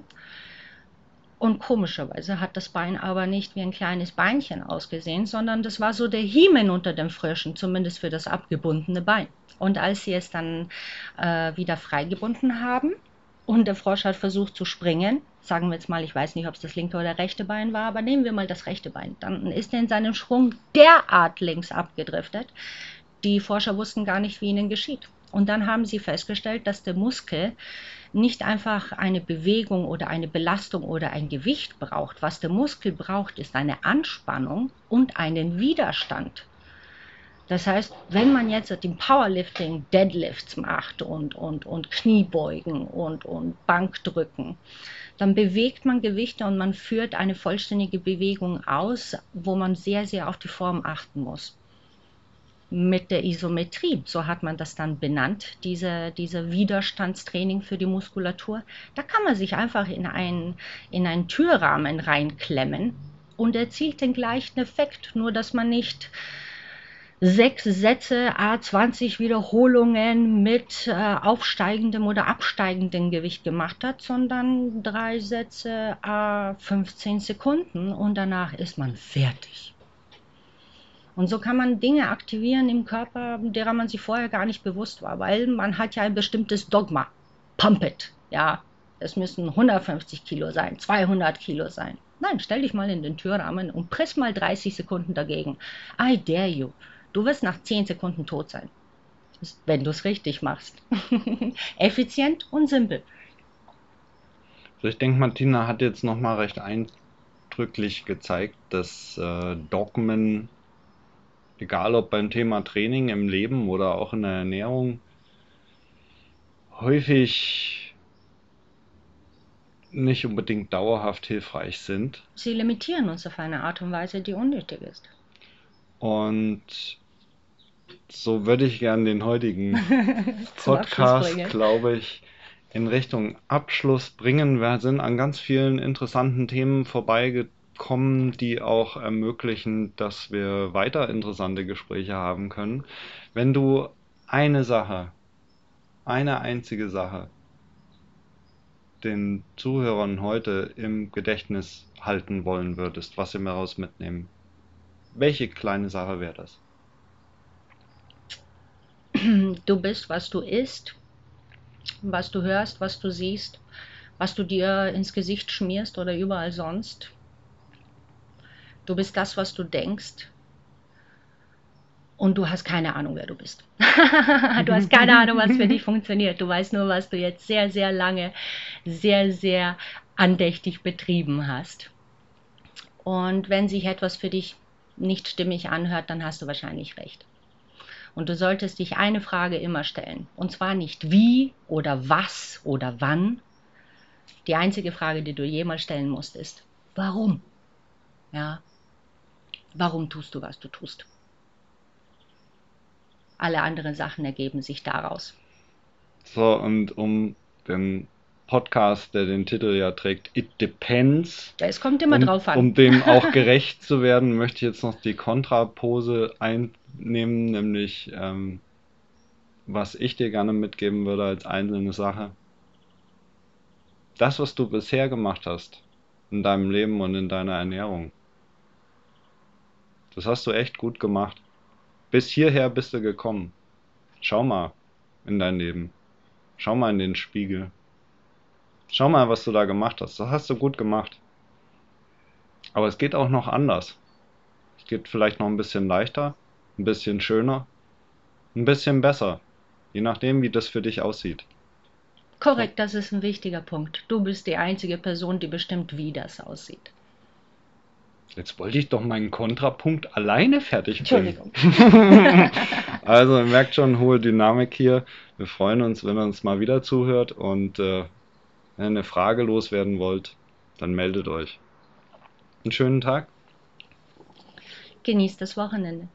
Und komischerweise hat das Bein aber nicht wie ein kleines Beinchen ausgesehen, sondern das war so der Hymen unter den Fröschen, zumindest für das abgebundene Bein. Und als sie es dann äh, wieder freigebunden haben und der Frosch hat versucht zu springen, sagen wir jetzt mal, ich weiß nicht, ob es das linke oder rechte Bein war, aber nehmen wir mal das rechte Bein, dann ist er in seinem Schwung derart links abgedriftet, die Forscher wussten gar nicht, wie ihnen geschieht. Und dann haben sie festgestellt, dass der Muskel nicht einfach eine Bewegung oder eine Belastung oder ein Gewicht braucht. Was der Muskel braucht, ist eine Anspannung und einen Widerstand. Das heißt, wenn man jetzt im Powerlifting Deadlifts macht und, und, und Kniebeugen und, und Bankdrücken, dann bewegt man Gewichte und man führt eine vollständige Bewegung aus, wo man sehr, sehr auf die Form achten muss. Mit der Isometrie, so hat man das dann benannt, diese, diese Widerstandstraining für die Muskulatur. Da kann man sich einfach in einen, in einen Türrahmen reinklemmen und erzielt den gleichen Effekt, nur dass man nicht sechs Sätze, a zwanzig Wiederholungen mit äh, aufsteigendem oder absteigendem Gewicht gemacht hat, sondern drei Sätze, a fünfzehn Sekunden und danach ist man fertig. Und so kann man Dinge aktivieren im Körper, derer man sich vorher gar nicht bewusst war, weil man hat ja ein bestimmtes Dogma. Pump it. Ja, es müssen hundertfünfzig Kilo sein, zweihundert Kilo sein. Nein, stell dich mal in den Türrahmen und press mal dreißig Sekunden dagegen. I dare you. Du wirst nach zehn Sekunden tot sein, wenn du es richtig machst. Effizient und simpel. Also ich denke, Martina hat jetzt nochmal recht eindrücklich gezeigt, dass äh, Dogmen, egal ob beim Thema Training im Leben oder auch in der Ernährung, häufig nicht unbedingt dauerhaft hilfreich sind. Sie limitieren uns auf eine Art und Weise, die unnötig ist. Und so würde ich gerne den heutigen Podcast, glaube ich, in Richtung Abschluss bringen. Wir sind an ganz vielen interessanten Themen vorbeigekommen. kommen, die auch ermöglichen, dass wir weiter interessante Gespräche haben können. Wenn du eine Sache, eine einzige Sache den Zuhörern heute im Gedächtnis halten wollen würdest, was sie mir raus mitnehmen, welche kleine Sache wäre das? Du bist, was du isst, was du hörst, was du siehst, was du dir ins Gesicht schmierst oder überall sonst. Du bist das, was du denkst. Und du hast keine Ahnung, wer du bist. Du hast keine Ahnung, was für dich funktioniert. Du weißt nur, was du jetzt sehr, sehr lange, sehr, sehr andächtig betrieben hast. Und wenn sich etwas für dich nicht stimmig anhört, dann hast du wahrscheinlich recht. Und du solltest dich eine Frage immer stellen. Und zwar nicht wie oder was oder wann. Die einzige Frage, die du jemals stellen musst, ist, warum? Ja, warum tust du, was du tust? Alle anderen Sachen ergeben sich daraus. So, und um den Podcast, der den Titel ja trägt, It Depends, Es kommt immer um, drauf an. um dem auch gerecht zu werden, möchte ich jetzt noch die Kontrapose einnehmen, nämlich ähm, was ich dir gerne mitgeben würde als einzelne Sache. Das, was du bisher gemacht hast in deinem Leben und in deiner Ernährung, das hast du echt gut gemacht. Bis hierher bist du gekommen. Schau mal in dein Leben. Schau mal in den Spiegel. Schau mal, was du da gemacht hast. Das hast du gut gemacht. Aber es geht auch noch anders. Es geht vielleicht noch ein bisschen leichter, ein bisschen schöner, ein bisschen besser. Je nachdem, wie das für dich aussieht. Korrekt, das ist ein wichtiger Punkt. Du bist die einzige Person, die bestimmt, wie das aussieht. Jetzt wollte ich doch meinen Kontrapunkt alleine fertig bringen. Entschuldigung. Also, ihr merkt schon, hohe Dynamik hier. Wir freuen uns, wenn ihr uns mal wieder zuhört. Und äh, wenn ihr eine Frage loswerden wollt, dann meldet euch. Einen schönen Tag. Genießt das Wochenende.